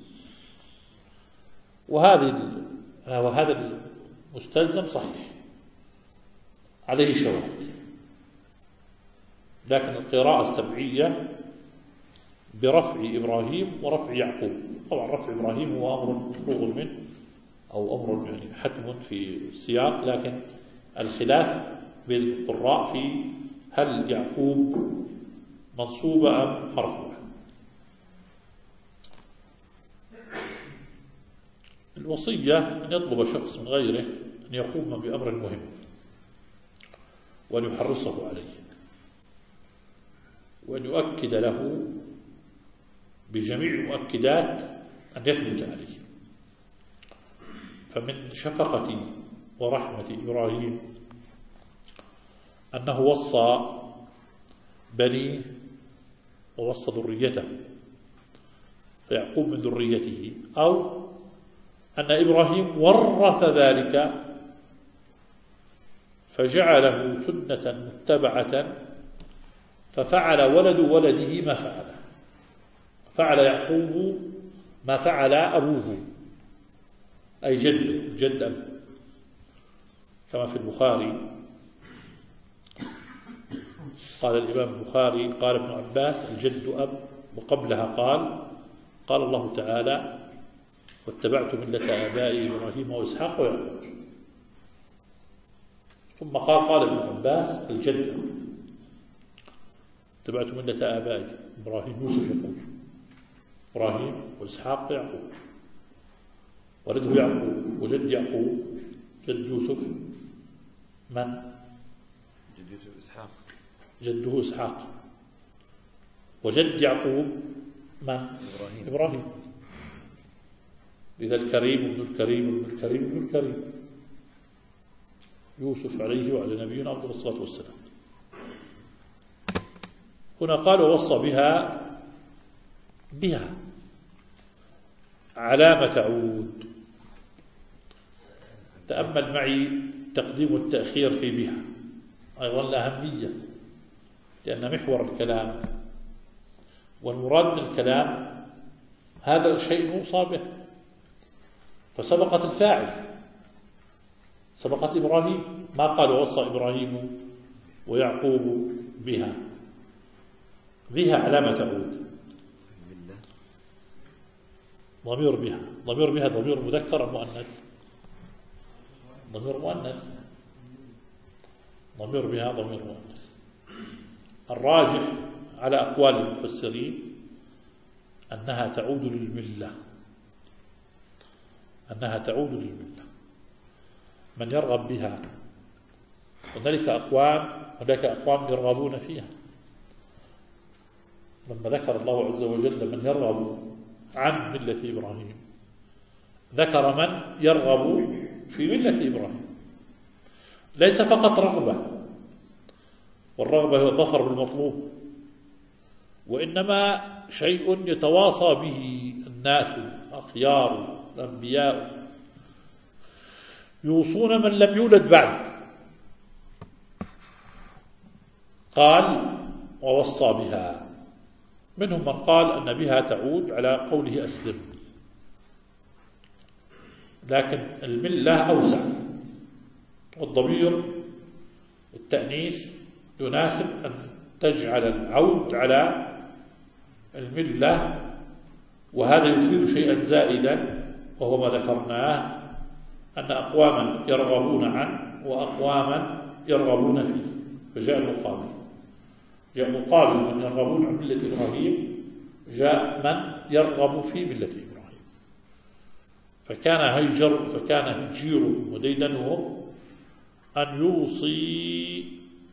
وهذا المستلزم صحيح عليه شواهد، لكن القراءة السبعية برفع إبراهيم ورفع يعقوب. طبعا رفع إبراهيم هو أمر مفروغ منه أو أمر يعني حتم في السياق، لكن الخلاف بين القراء في هل يعقوب منصوبة أم مرفوعة. الوصية أن يطلب شخص من غيره أن يقوم بأمر مهم وأن يحرصه عليه وأن يؤكد له بجميع المؤكدات أن يثبت عليه. فمن شفقة ورحمة إبراهيم أنه وصى بنيه ووصى ذريته، فيعقوب من ذريته، أو أن إبراهيم ورث ذلك فجعله سنة متبعة، ففعل ولد ولده ما فعل، فعل يعقوب ما فعل أبوه أي جد أب، كما في البخاري قال الإمام البخاري قال ابن عباس الجد أب، وقبلها قال الله تعالى واتبعت ملة آبائي إبراهيم وإسحاق ويعقوب، ثم قال ابن عباس الجد اتبعت ملة آبائي إبراهيم يوسف يقول إبراهيم وإسحاق ويعقوب، ولده يعقوب وجد يعقوب جد يوسف من؟ جد يوسف إسحاق، جده إسحاق، وجد يعقوب من؟ إبراهيم. إذا الكريم ابن الكريم ابن الكريم ابن الكريم يوسف عليه وعلى نبينا أفضل الصلاة والسلام. هنا قال ووصى بها على ما تعود. تأمل معي تقديم والتأخير في بها أيضا الأهمية، لأن محور الكلام والمراد من الكلام هذا الشيء موصى به، فسبقت الفاعل، سبقت إبراهيم، ما قال ووصى إبراهيم ويعقوب بها على ما تعود. ضمير بها ضمير مذكر مؤنث، ضمير مؤنث، ضمير بها ضمير مؤنث. الراجح على أقوال المفسرين أنها تعود للملة، أنها تعود للملة. من يرغب بها، هناك أقوام يرغبون فيها. لما ذكر الله عز وجل من يرغب عن ملة إبراهيم، ذكر من يرغب في ملة إبراهيم، ليس فقط رغبة، والرغبة هو الظفر بالمطلوب، وإنما شيء يتواصى به الناس الأخيار الأنبياء، يوصون من لم يولد بعد. قال ووصى بها، منهم من قال أن بها تعود على قوله أسلم، لكن الملة أوسع، والضمير التأنيث يناسب أن تجعل العود على الملة، وهذا يفيد شيئا زائدا، وهو ما ذكرناه أن أقواما يرغبون عنه وأقواما يرغبون فيه، فجاء المقابل، جاء مقابل من يرغبون عن ملة إبراهيم، جاء من يرغب في ملة إبراهيم. فكان هجيرهم وديدنهم أن يوصي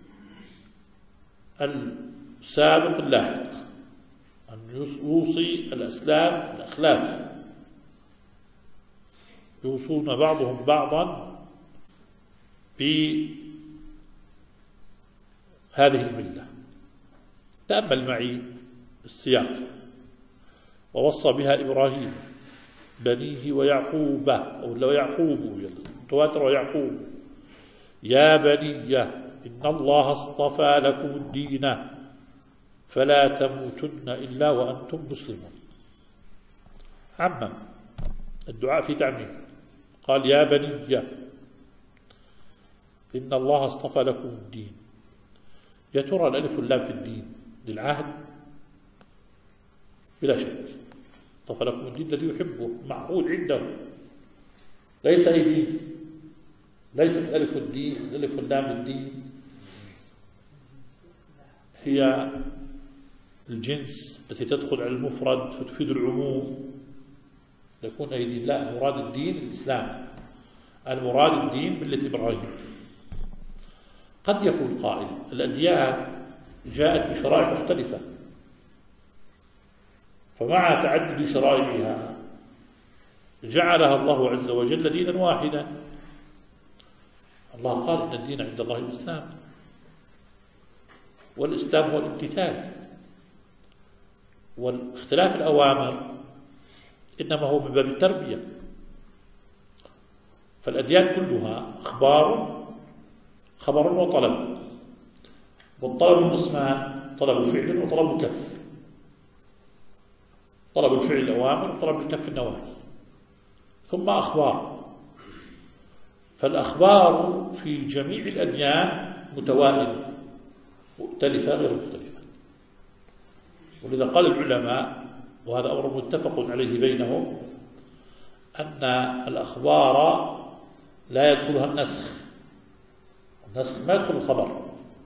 السابق اللاحق، أن يوصي الأخلاف يوصون بعضهم بعضا بهذه الملة. تأمل معي السياق: ووصى بها إبراهيم بنيه ويعقوب، أو لو يعقوب تواتر ويعقوب. يا بني إن الله اصطفى لكم الدين فلا تموتن إلا وأنتم مسلمون. عمم الدعاء في تعميم، قال يا بني إن الله اصطفى لكم الدين. يا ترى الألف واللام في الدين للعهد؟ بلا شك، اصطفى لكم الدين الذي يحبه معقول عنده، ليس أي دين، ليست الألف والدين الألف واللام الدين هي الجنس التي تدخل على المفرد فتفيد العموم، يكون أي دين. لا، مراد الدين الإسلام، المراد الدين ملة إبراهيم. قد يقول قائل الأديان جاءت بشرائع مختلفة، فمع تعدد شرائعها جعلها الله عز وجل دينا واحدا. الله قال إن الدين عند الله الإسلام، والإسلام هو الامتثال، واختلاف الأوامر إنما هو من باب التربية. فالأديان كلها خبر وطلب، والطلب قسمان: طلب فعل وطلب كف. طلب الفعل الأوامر وطلب الكف النواهي، ثم أخبار. فالأخبار في جميع الأديان متوالدة مختلفة غير مختلفة. ولذا قال العلماء، وهذا أمر متفق عليه بينهم، أن الأخبار لا يدخلها النسخ ما يدخل الخبر،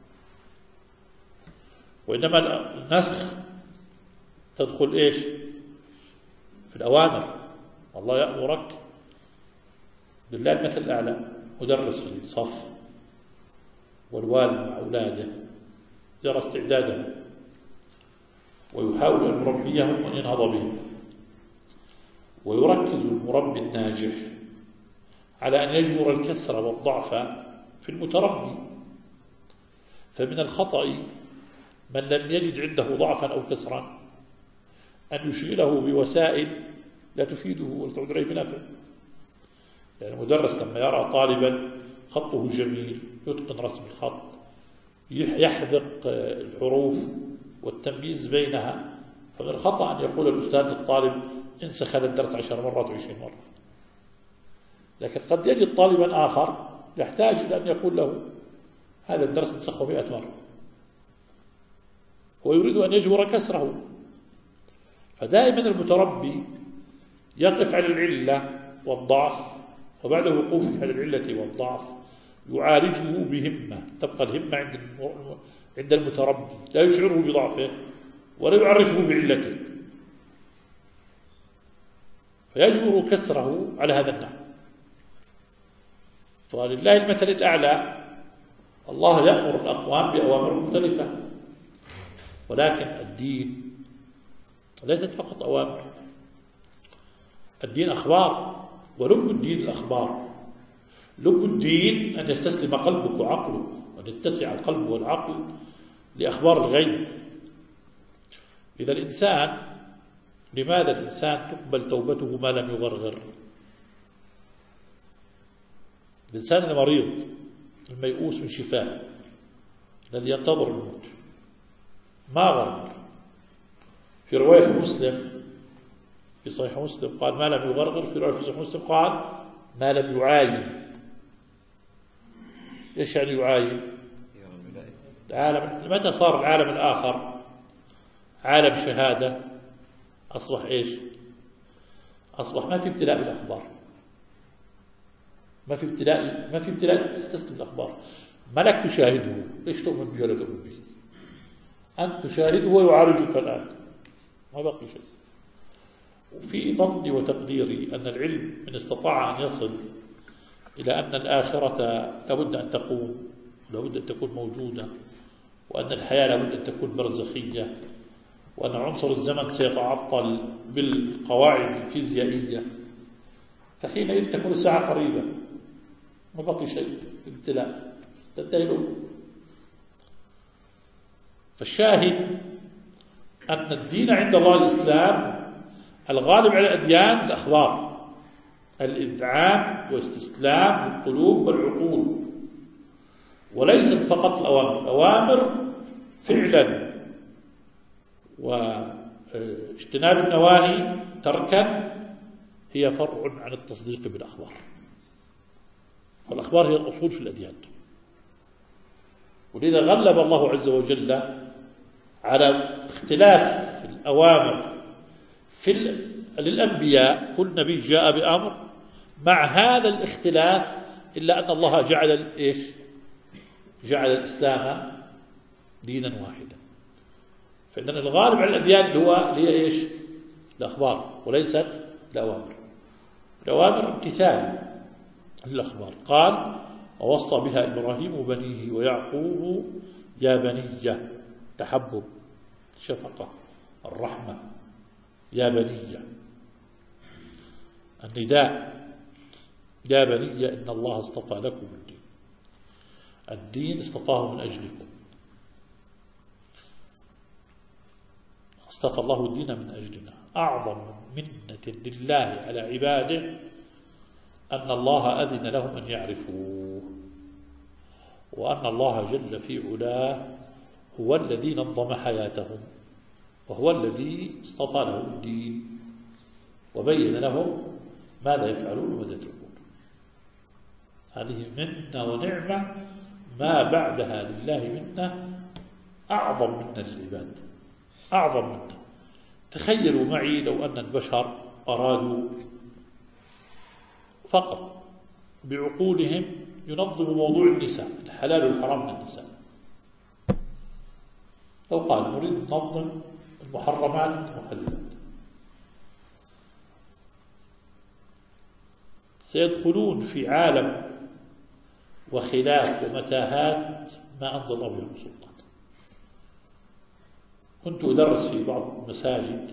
وإنما النسخ تدخل إيش؟ في الأوامر. الله يأمرك بالله المثل الأعلى، مدرس في الصف والوالد مع أولاده يرى استعدادهم ويحاول أن يربيهم وأن ينهض بهم، ويركز المربي الناجح على أن يجبر الكسر والضعف في المتربي. فمن الخطأ من لم يجد عنده ضعفا أو كسرا أن يشغله بوسائل لا تفيده ولا تعود عليه بنفع. يعني المدرس لما يرى طالبا خطه جميل يتقن رسم الخط، يحذق الحروف والتمييز بينها، فمن الخطأ أن يقول الأستاذ للطالب انسخ هذا الدرس 10 مرات و20 مرة. لكن قد يجد طالبا آخر يحتاج إلى أن يقول له هذا الدرس انسخه 100 مرة، ويريد أن يجبر كسره. فدائما المتربي يقف على العلة والضعف، وبعد وقوفه على العلة والضعف يعالجه بهمة، تبقى الهمة عند المتربي، لا يشعره بضعفه ولا يعرفه بعلته، فيجبر كسره على هذا النحو. فلله المثل الأعلى، الله يأمر الأقوام بأوامر مختلفة، ولكن الدين ليست فقط أوامر، الدين أخبار، ولب الدين الأخبار. لب الدين أن يستسلم قلبك وعقلك، وأن يتسع القلب والعقل لأخبار الغيب. إذا الإنسان، لماذا الإنسان تقبل توبته ما لم يغرغر؟ الإنسان المريض الميؤوس من شفائه الذي ينتظر الموت ما غرغر. في رواية في مسلم، في صحيح مسلم قال ما لم يغرغر، في رواية في صحيح مسلم قال ما لم يعاين. إيش يعني يعاين؟ العالم متى صار العالم الآخر عالم شهادة؟ أصبح إيش؟ أصبح ما في ابتلاء بالأخبار، ما في ابتلاء تستسلم الأخبار. ملك تشاهده، إيش تؤمن به ولا تؤمن به؟ أنت تشاهده ويعالجك الآن، ما بقي شيء. وفي ظني وتقديري أن العلم من استطاع أن يصل إلى أن الآخرة لابد أن تقوم، لابد أن تكون موجودة، وأن الحياة لابد أن تكون برزخية، وأن عنصر الزمن سيتعطل بالقواعد الفيزيائية، فحينئذ تكون الساعة قريبة، ما بقي شيء، ابتلاء تنتهي الأمور. فالشاهد أن الدين عند الله الإسلام، الغالب على الأديان الأخبار، الإذعان واستسلام القلوب والعقول، وليست فقط الأوامر. الأوامر فعلا واجتناب النواهي تركا هي فرع عن التصديق بالأخبار، فالأخبار هي الأصول في الأديان. ولذا غلب الله عز وجل على اختلاف الأوامر للأنبياء، كل نبي جاء بأمر مع هذا الاختلاف، إلا أن الله جعل الإسلام دينا واحدا. فإن الغالب على الأديان هي الأخبار وليست الأوامر. الأوامر امتثال للأخبار. قال: ووصى بها إبراهيم بنيه ويعقوب يا بني، تحبب، شفقة، الرحمة، يا بني، النداء، يا بني إن الله اصطفى لكم الدين اصطفاه من أجلكم، اصطفى الله الدين من أجلنا. أعظم منة لله على عباده أن الله أذن لهم أن يعرفوه، وأن الله جل في علاه هو الذي نظم حياتهم، وهو الذي اصطفى لهم الدين وبين لهم ماذا يفعلون وماذا يتركون. هذه منة ونعمة ما بعدها لله منة أعظم منة للعباد، أعظم منة. تخيلوا معي لو أن البشر أرادوا فقط بعقولهم ينظموا موضوع النساء، الحلال والحرام من النساء. لو قال نريد ننظم المحرمات والمحللات، سيدخلون في عالم وخلاف ومتاهات ما أنزل الله بهم سلطان. كنت أدرس في بعض المساجد،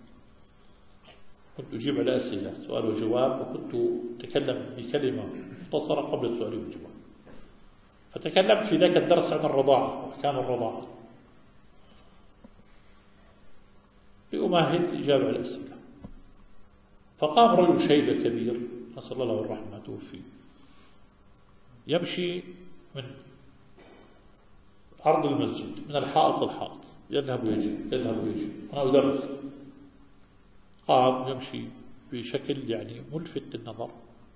كنت أجيب على أسئلة سؤال وجواب، وكنت أتكلم بكلمة مختصرة قبل السؤال والجواب. فتكلمت في ذاك الدرس عن الرضاعة وأحكام الرضاعة لأمهد الإجابة على الأسئلة. فقام رجل شيبة كبير نسأل الله الرحمة توفي، يمشي من عرض المسجد من الحائط للحائط، يذهب ويجي يذهب ويجي، أنا أدرس. قام يمشي بشكل يعني ملفت للنظر،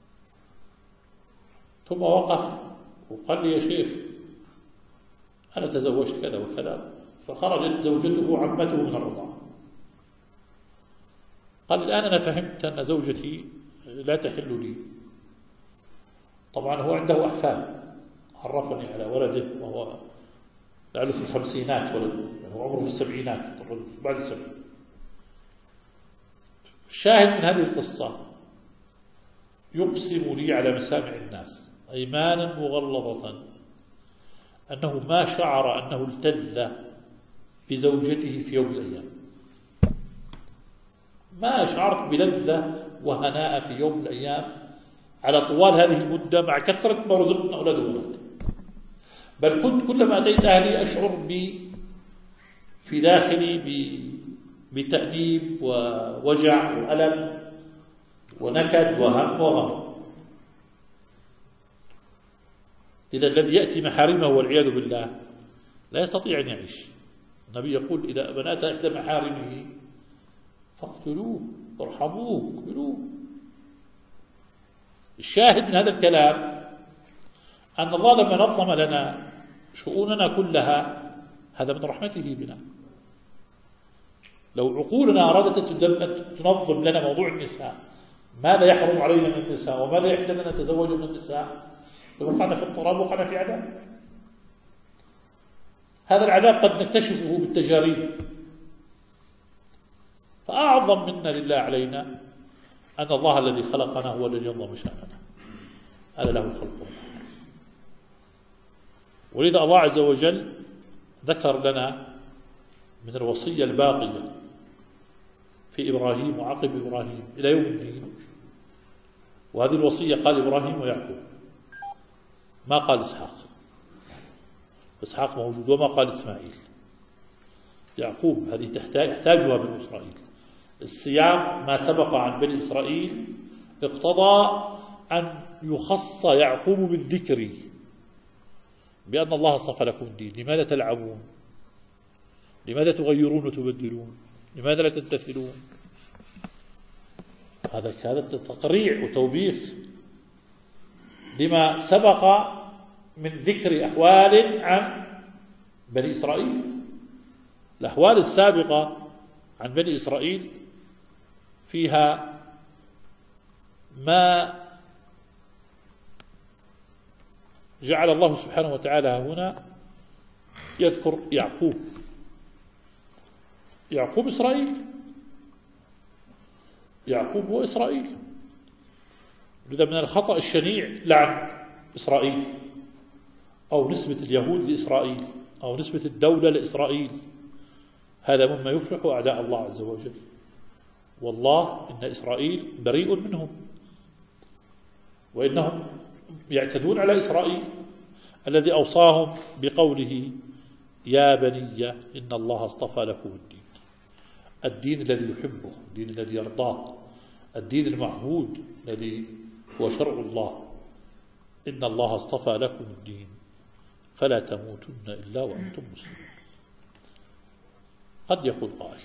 ثم وقف وقال لي: يا شيخ أنا تزوجت كذا وكذا. فخرجت زوجته عمته من الرضاعة. قال: الآن أنا فهمت أن زوجتي لا تحل لي. طبعا هو عنده أحفاد، عرفني على ولده وهو لعله في الخمسينات، ولده يعني عمره في السبعينات، بعد السبعين. الشاهد من هذه القصة يقسم لي على مسامع الناس أيمانا مغلظة أنه ما شعر أنه التذ بزوجته في يوم من الأيام، ما شعرت بلذة وهناء في يوم من الأيام على طوال هذه المدة، مع كثرة ما رزقنا أولاد وولد. بل كنت كلما أتيت أهلي أشعر في داخلي بتأنيب ووجع وألم ونكد وهم وغم. إذا الذي يأتي محارمه والعياذ بالله لا يستطيع أن يعيش. النبي يقول: إذا بنات إحدى محارمه فاقتلوه وارحموه واقتلوه. الشاهد من هذا الكلام أن الله لما نظم لنا شؤوننا كلها هذا من رحمته بنا. لو عقولنا أرادت تنظم لنا موضوع النساء، ماذا يحرم علينا من النساء وماذا يحل لنا نتزوج من النساء، وقعنا في اضطراب وقعنا في عذاب. هذا العذاب قد نكتشفه بالتجارب. فأعظم منا لله علينا أن الله الذي خلقنا هو الذي ينظم شأننا، هذا له الخلق. ولذا الله عز وجل ذكر لنا من الوصية الباقية في إبراهيم وعقب إبراهيم إلى يوم الدين. وهذه الوصية قال إبراهيم ويعقوب، ما قال إسحاق موجود، وما قال إسماعيل. يعقوب هذه يحتاجها بني إسرائيل. السياق ما سبق عن بني إسرائيل اقتضى أن يخص يعقوب بالذكر بأن الله اصطفى لكم الدين. لماذا تلعبون؟ لماذا تغيرون وتبدلون؟ لماذا لا تمتثلون؟ هذا تقريع وتوبيخ لما سبق من ذكر أحوال عن بني إسرائيل. الأحوال السابقة عن بني إسرائيل فيها ما جعل الله سبحانه وتعالى هنا يذكر يعقوب إسرائيل، يعقوب هو إسرائيل. لذا من الخطأ الشنيع لعن إسرائيل أو نسبة اليهود لإسرائيل أو نسبة الدولة لإسرائيل. هذا مما يفلح أعداء الله عز وجل. والله إن إسرائيل بريء منهم، وإنهم يعتدون على إسرائيل الذي أوصاهم بقوله يا بني إن الله اصطفى لكم الدين الذي يحبه، الدين الذي يرضاه، الدين المعهود الذي هو شرع الله. إن الله اصطفى لكم الدين فلا تموتن إلا وأنتم مسلمون. قد يقول قائل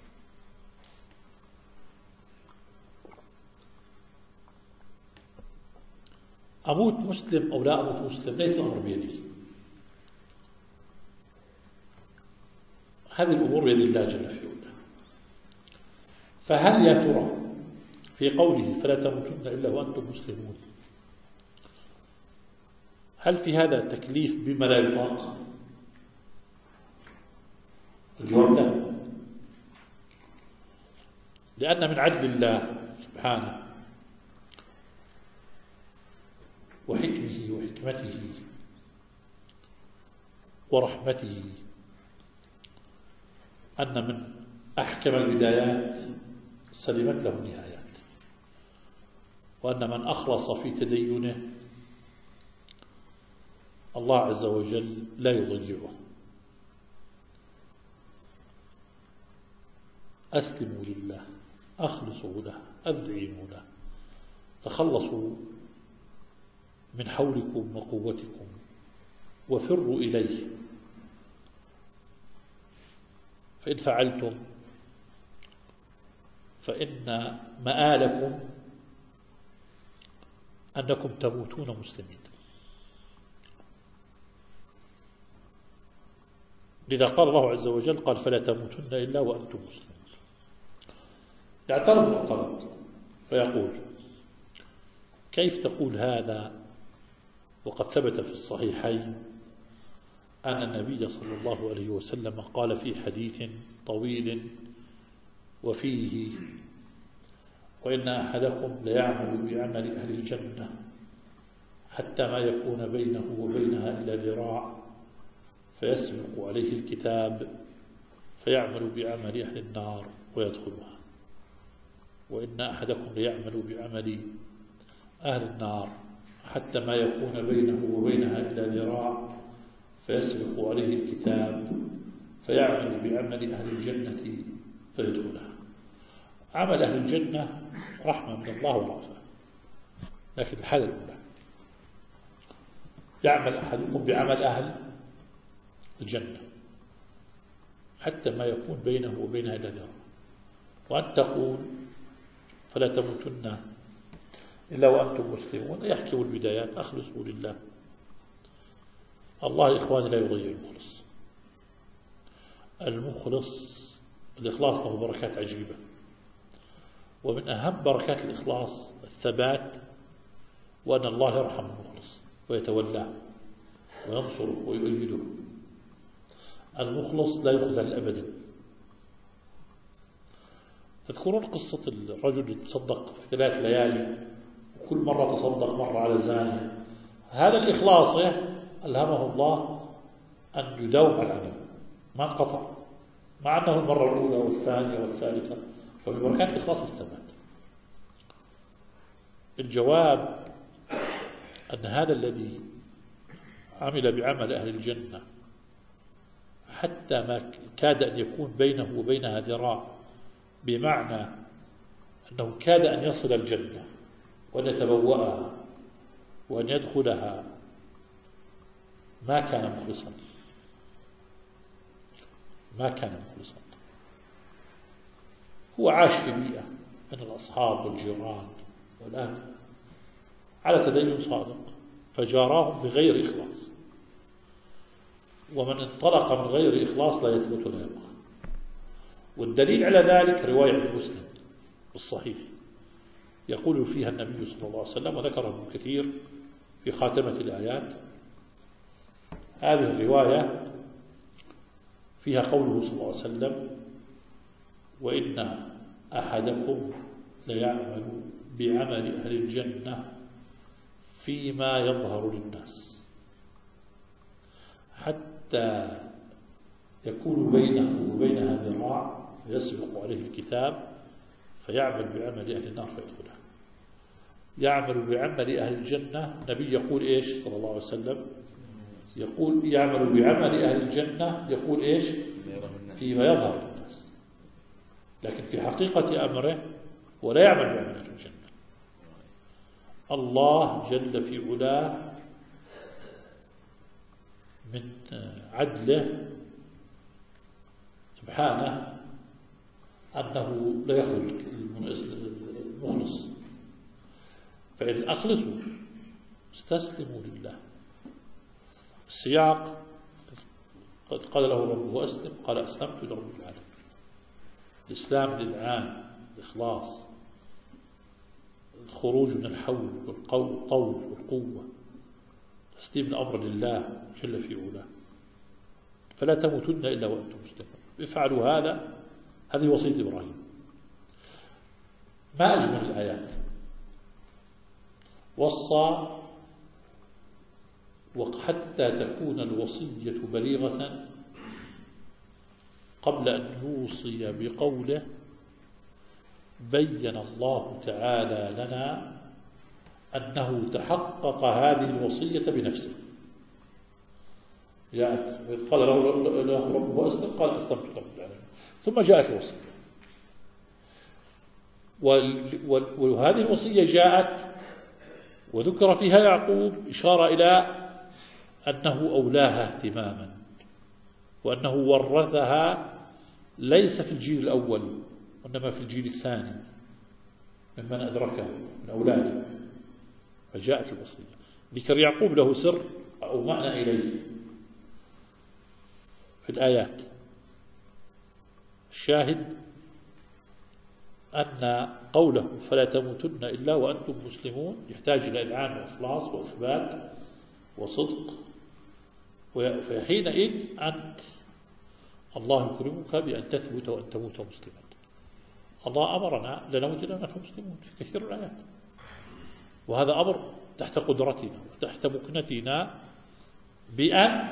أموت مسلم أو لا أموت مسلم ليس الأمر بيدي، هذه الأمور بيد الله جل في علاه. فهل يا ترى في قوله فلا تموتن إلا وأنتم مسلمون هل في هذا تكليف بما لا يطاق؟ الجواب لا، لأن من عدل الله سبحانه وحكمه وحكمته ورحمته أن من أحكم البدايات سلمت له النهايات، وأن من أخلص في تدينه الله عز وجل لا يضيعه. أسلموا لله، أخلصوا له، أذعنوا له، تخلصوا من حولكم وقوتكم وفروا إليه. فإن فعلتم فإن مآلكم أنكم تموتون مسلمين. لذا قال الله عز وجل قال فلا تموتن إلا وأنتم مسلمون. يعترض معترض فيقول كيف تقول هذا وقد ثبت في الصحيحين أن النبي صلى الله عليه وسلم قال في حديث طويل وفيه وإن أحدكم ليعمل بعمل أهل الجنة حتى ما يكون بينه وبينها إلا ذراع فيسبق عليه الكتاب فيعمل بعمل أهل النار ويدخلها، وإن أحدكم ليعمل بعمل أهل النار حتى ما يكون بينه وبينها إلا ذراع فيسبق عليه الكتاب فيعمل بعمل أهل الجنة فيدخلها. عمل أهل الجنة رحمة من الله ورأفة، لكن الحالة الأولى يعمل أحدكم بعمل أهل الجنة حتى ما يكون بينه وبينها إلا ذراع، وأن تقول فلا تموتن إلا وأنتم مسلمون. يحكوا البدايات أخلصوا لله. الله إخواني لا يضيع المخلص. المخلص الإخلاص له بركات عجيبة، ومن أهم بركات الإخلاص الثبات، وأن الله يرحم المخلص ويتولاه وينصره ويؤيده. المخلص لا يخذل أبدا. تذكرون قصة الرجل اللي تصدق في 3 ليالي وكل مرة تصدق مرة على زانية؟ هذا الإخلاص ألهمه الله أن يداوم على العمل ما انقطع، مع أنه المرة الأولى والثانية والثالثة، ومن بركات الإخلاص الثبات. الجواب أن هذا الذي عمل بعمل أهل الجنة حتى ما كاد أن يكون بينه وبينها ذراع، بمعنى أنه كاد أن يصل الجنة وأن يتبوأها وأن يدخلها ما كان مخلصا، ما كان مخلصا. هو عاش في بيئة من الأصحاب والجيران والأهل على تدين صادق، فجاراهم بغير إخلاص، ومن انطلق من غير إخلاص لا يثبت ولا يبقى. والدليل على ذلك رواية مسلم الصحيح يقول فيها النبي صلى الله عليه وسلم، وذكره ابن كثير في خاتمة الآيات. هذه الرواية فيها قوله صلى الله عليه وسلم: وإن أحدكم ليعمل بعمل أهل الجنة فيما يظهر للناس حتى يكون بينه وبينها ذراع فيسبق عليه الكتاب فيعمل بعمل أهل النار فيدخلها. يعمل بعمل أهل الجنة، النبي يقول إيش صلى الله عليه وسلم؟ يقول يعمل بعمل أهل الجنة، يقول إيش؟ فيما يظهر للناس، لكن في حقيقة أمره ولا يعمل بعمل أهل الجنة. الله جل في علاه من عدله سبحانه أنه لا يخرج المخلص، فإن أخلصوا استسلموا لله. السياق قد قال له ربه أسلم، قال أسلمت لرب العالمين. الإسلام للعام، الإخلاص، الخروج من الحول والطول والقوة، تسليم الأمر لله جل في علاه. فلا تموتن إلا وأنتم مسلمون. افعلوا هذا، هذه وصية إبراهيم. ما أجمل الآيات. وصى وحتى تكون الوصية بليغة قبل أن يوصي بقوله بين الله تعالى لنا أنه تحقق هذه الوصية بنفسه. جاءت قال له ربه أسلم، قال أسلمت لرب العالمين، ثم جاءت الوصية. وهذه الوصية جاءت وذكر فيها يعقوب إشارة إلى أنه أولاها اهتماما، وأنه ورثها ليس في الجيل الأول وإنما في الجيل الثاني ممن أدركه من أولاده، فجاءت الوصية. ذكر يعقوب له سر أو معنى إليه في الآيات. الشاهد أن قوله فلا تموتن إلا وأنتم مسلمون يحتاج إلى إذعان وإخلاص وإثبات وصدق. فحينئذ أنت الله يكرمك بأن تثبت وأن تموت مسلما. الله أمرنا لنموت إلا ونحن مسلمون في كثير الآيات، وهذا أمر تحت قدرتنا وتحت مكنتنا بأن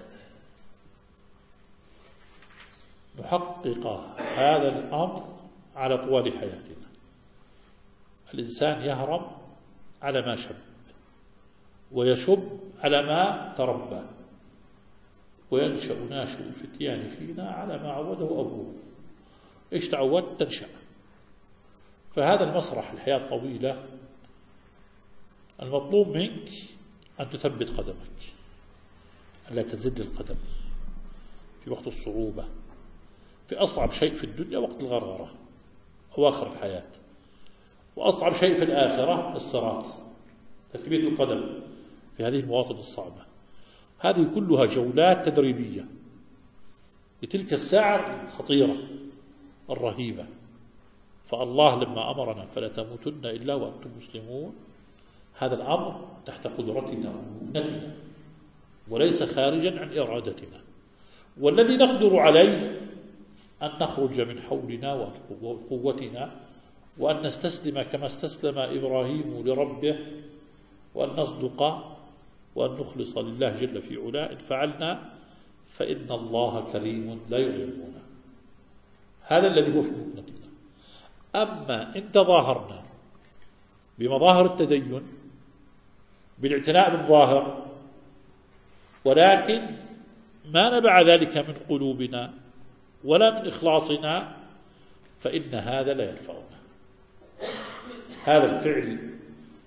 نحقق هذا الأمر على طوال حياتنا. الإنسان يهرم على ما شب، ويشب على ما تربى، وينشأ ناشئ الفتيان فينا على ما عوده أبوه. إيش تعودت تنشأ. فهذا المسرح، الحياة طويلة، المطلوب منك أن تثبت قدمك، ألا تزد القدم في وقت الصعوبة، في أصعب شيء في الدنيا وقت الغرغرة أواخر الحياة، وأصعب شيء في الآخرة الصراط، تثبيت القدم في هذه المواطن الصعبة. هذه كلها جولات تدريبية لتلك الساعة الخطيرة الرهيبة. فالله لما أمرنا فلا تموتن إلا وأنتم مسلمون، هذا الأمر تحت قدرتنا ومكنتنا وليس خارجا عن إرادتنا، والذي نقدر عليه أن نخرج من حولنا وقوتنا، وأن نستسلم كما استسلم إبراهيم لربه، وأن نصدق وأن نخلص لله جل في علاه. إن فعلنا فإن الله كريم لا يظلمنا. هذا الذي هو في مكنتنا. أما إن تظاهرنا بمظاهر التدين بالاعتناء بالظاهر، ولكن ما نبع ذلك من قلوبنا ولا من إخلاصنا، فإن هذا لا ينفعنا. هذا الفعل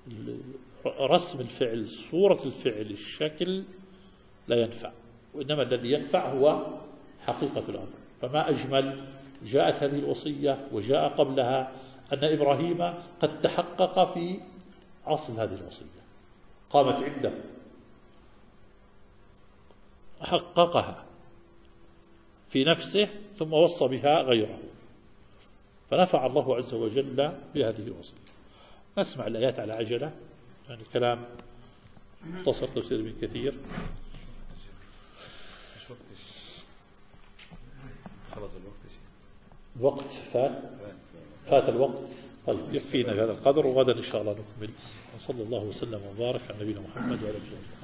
رسم الفعل، صورة الفعل، الشكل لا ينفع، وإنما الذي ينفع هو حقيقة الأمر. فما أجمل جاءت هذه الوصية وجاء قبلها أن إبراهيم قد تحقق في أصل هذه الوصية، قامت عنده حققها في نفسه ثم وصى بها غيره، فنفع الله عز وجل بهذه الوصية. نسمع الآيات على عجلة، يعني كلام مختصر تفسير ابن كثير. خلص الوقت. الوقت فات الوقت. طيب يكفينا بهذا القدر، وغدا إن شاء الله نكمل. وصلى الله وسلم وبارك على نبينا محمد وعلى آله وصحبه.